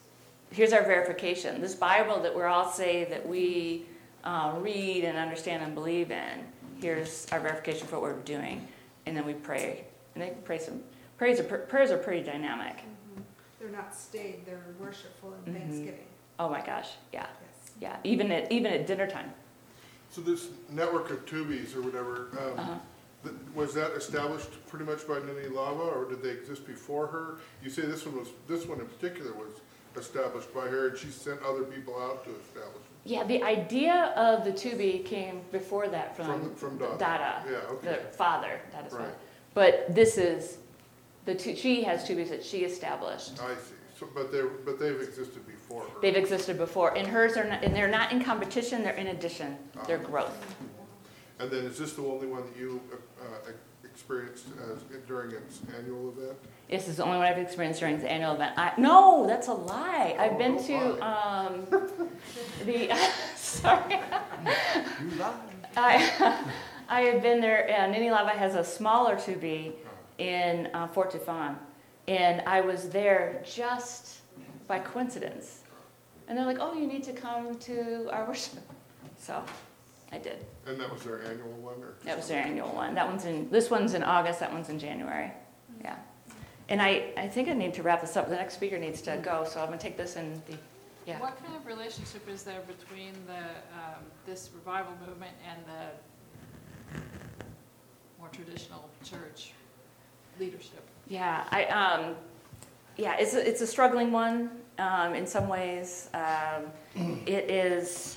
here's our verification. This Bible that we're all say that we uh, read and understand and believe in, here's our verification for what we're doing. And then we pray. And they pray some, prayers are, prayers are pretty dynamic. Mhm. They're not staid, they're worshipful and Mhm. thanksgiving. Oh my gosh, yeah, Yes. yeah. Even at, even at dinner time. So this network of Tubies or whatever, um, Uh-huh. th- was that established pretty much by Nini Lava, or did they exist before her? You say this one was, this one in particular was established by her, and she sent other people out to establish it? Yeah, the idea of the Tubi came before that from, From, from Dada? Dada, Yeah, the okay. father, Dada's Right. father. But this is, the tu- she has Tubis that she established. I see. So, but they're, but they've existed before her? They've existed before, and hers are not, and they're not in competition, they're in addition, they're growth. And then is this the only one that you uh, experienced as, during its annual event? This is the only one I've experienced during the annual event. I, no, that's a lie. I've Oh, been don't to, um, the, sorry. You lie. I, I have been there, and Nini Lava has a smaller Tubi in uh, Fort Tufan, and I was there just by coincidence. And they're like, oh, you need to come to our worship. So I did. And that was their annual one, or? That was their annual one. That one's in, this one's in August, that one's in January. Yeah. And I, I think I need to wrap this up. The next speaker needs to go, so I'm gonna take this and the, yeah. What kind of relationship is there between the, um, this revival movement and the more traditional church leadership? Yeah, I, um, yeah, it's a, it's a struggling one, um, in some ways. Um, it is,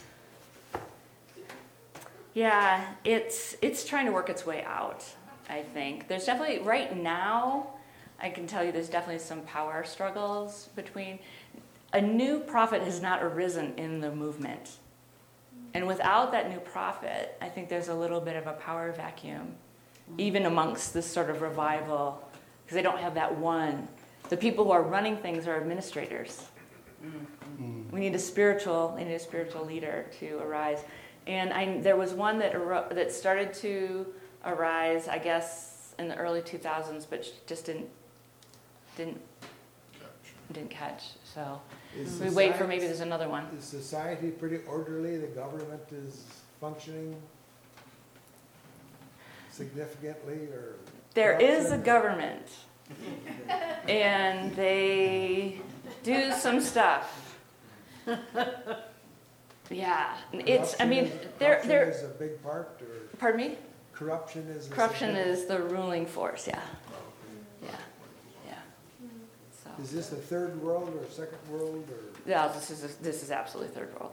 yeah, it's, it's trying to work its way out, I think. There's definitely, right now, I can tell you there's definitely some power struggles between, a new prophet has not arisen in the movement. And without that new prophet, I think there's a little bit of a power vacuum, even amongst this sort of revival, because they don't have that one. The people who are running things are administrators. We need a spiritual, they need a spiritual leader to arise. And I, there was one that aro- that started to arise, I guess, in the early two thousands, but just didn't didn't didn't catch. So Is we wait for society- maybe there's another one. Is society pretty orderly? The government is functioning significantly, or? There is a corruption? government, and they do some stuff. Yeah, it's. I mean, Corruption is- they're corruption they're. is a big part, or Pardon me. corruption is? a Corruption significant- is the ruling force. Yeah, yeah, yeah. So Is this the third world or second world, or? yeah, this is this is absolutely third world.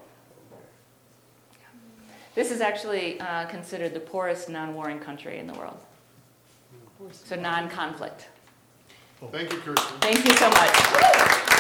This is actually uh, considered the poorest non-warring country in the world. So non-conflict. Thank you, Kirsten. Thank you so much.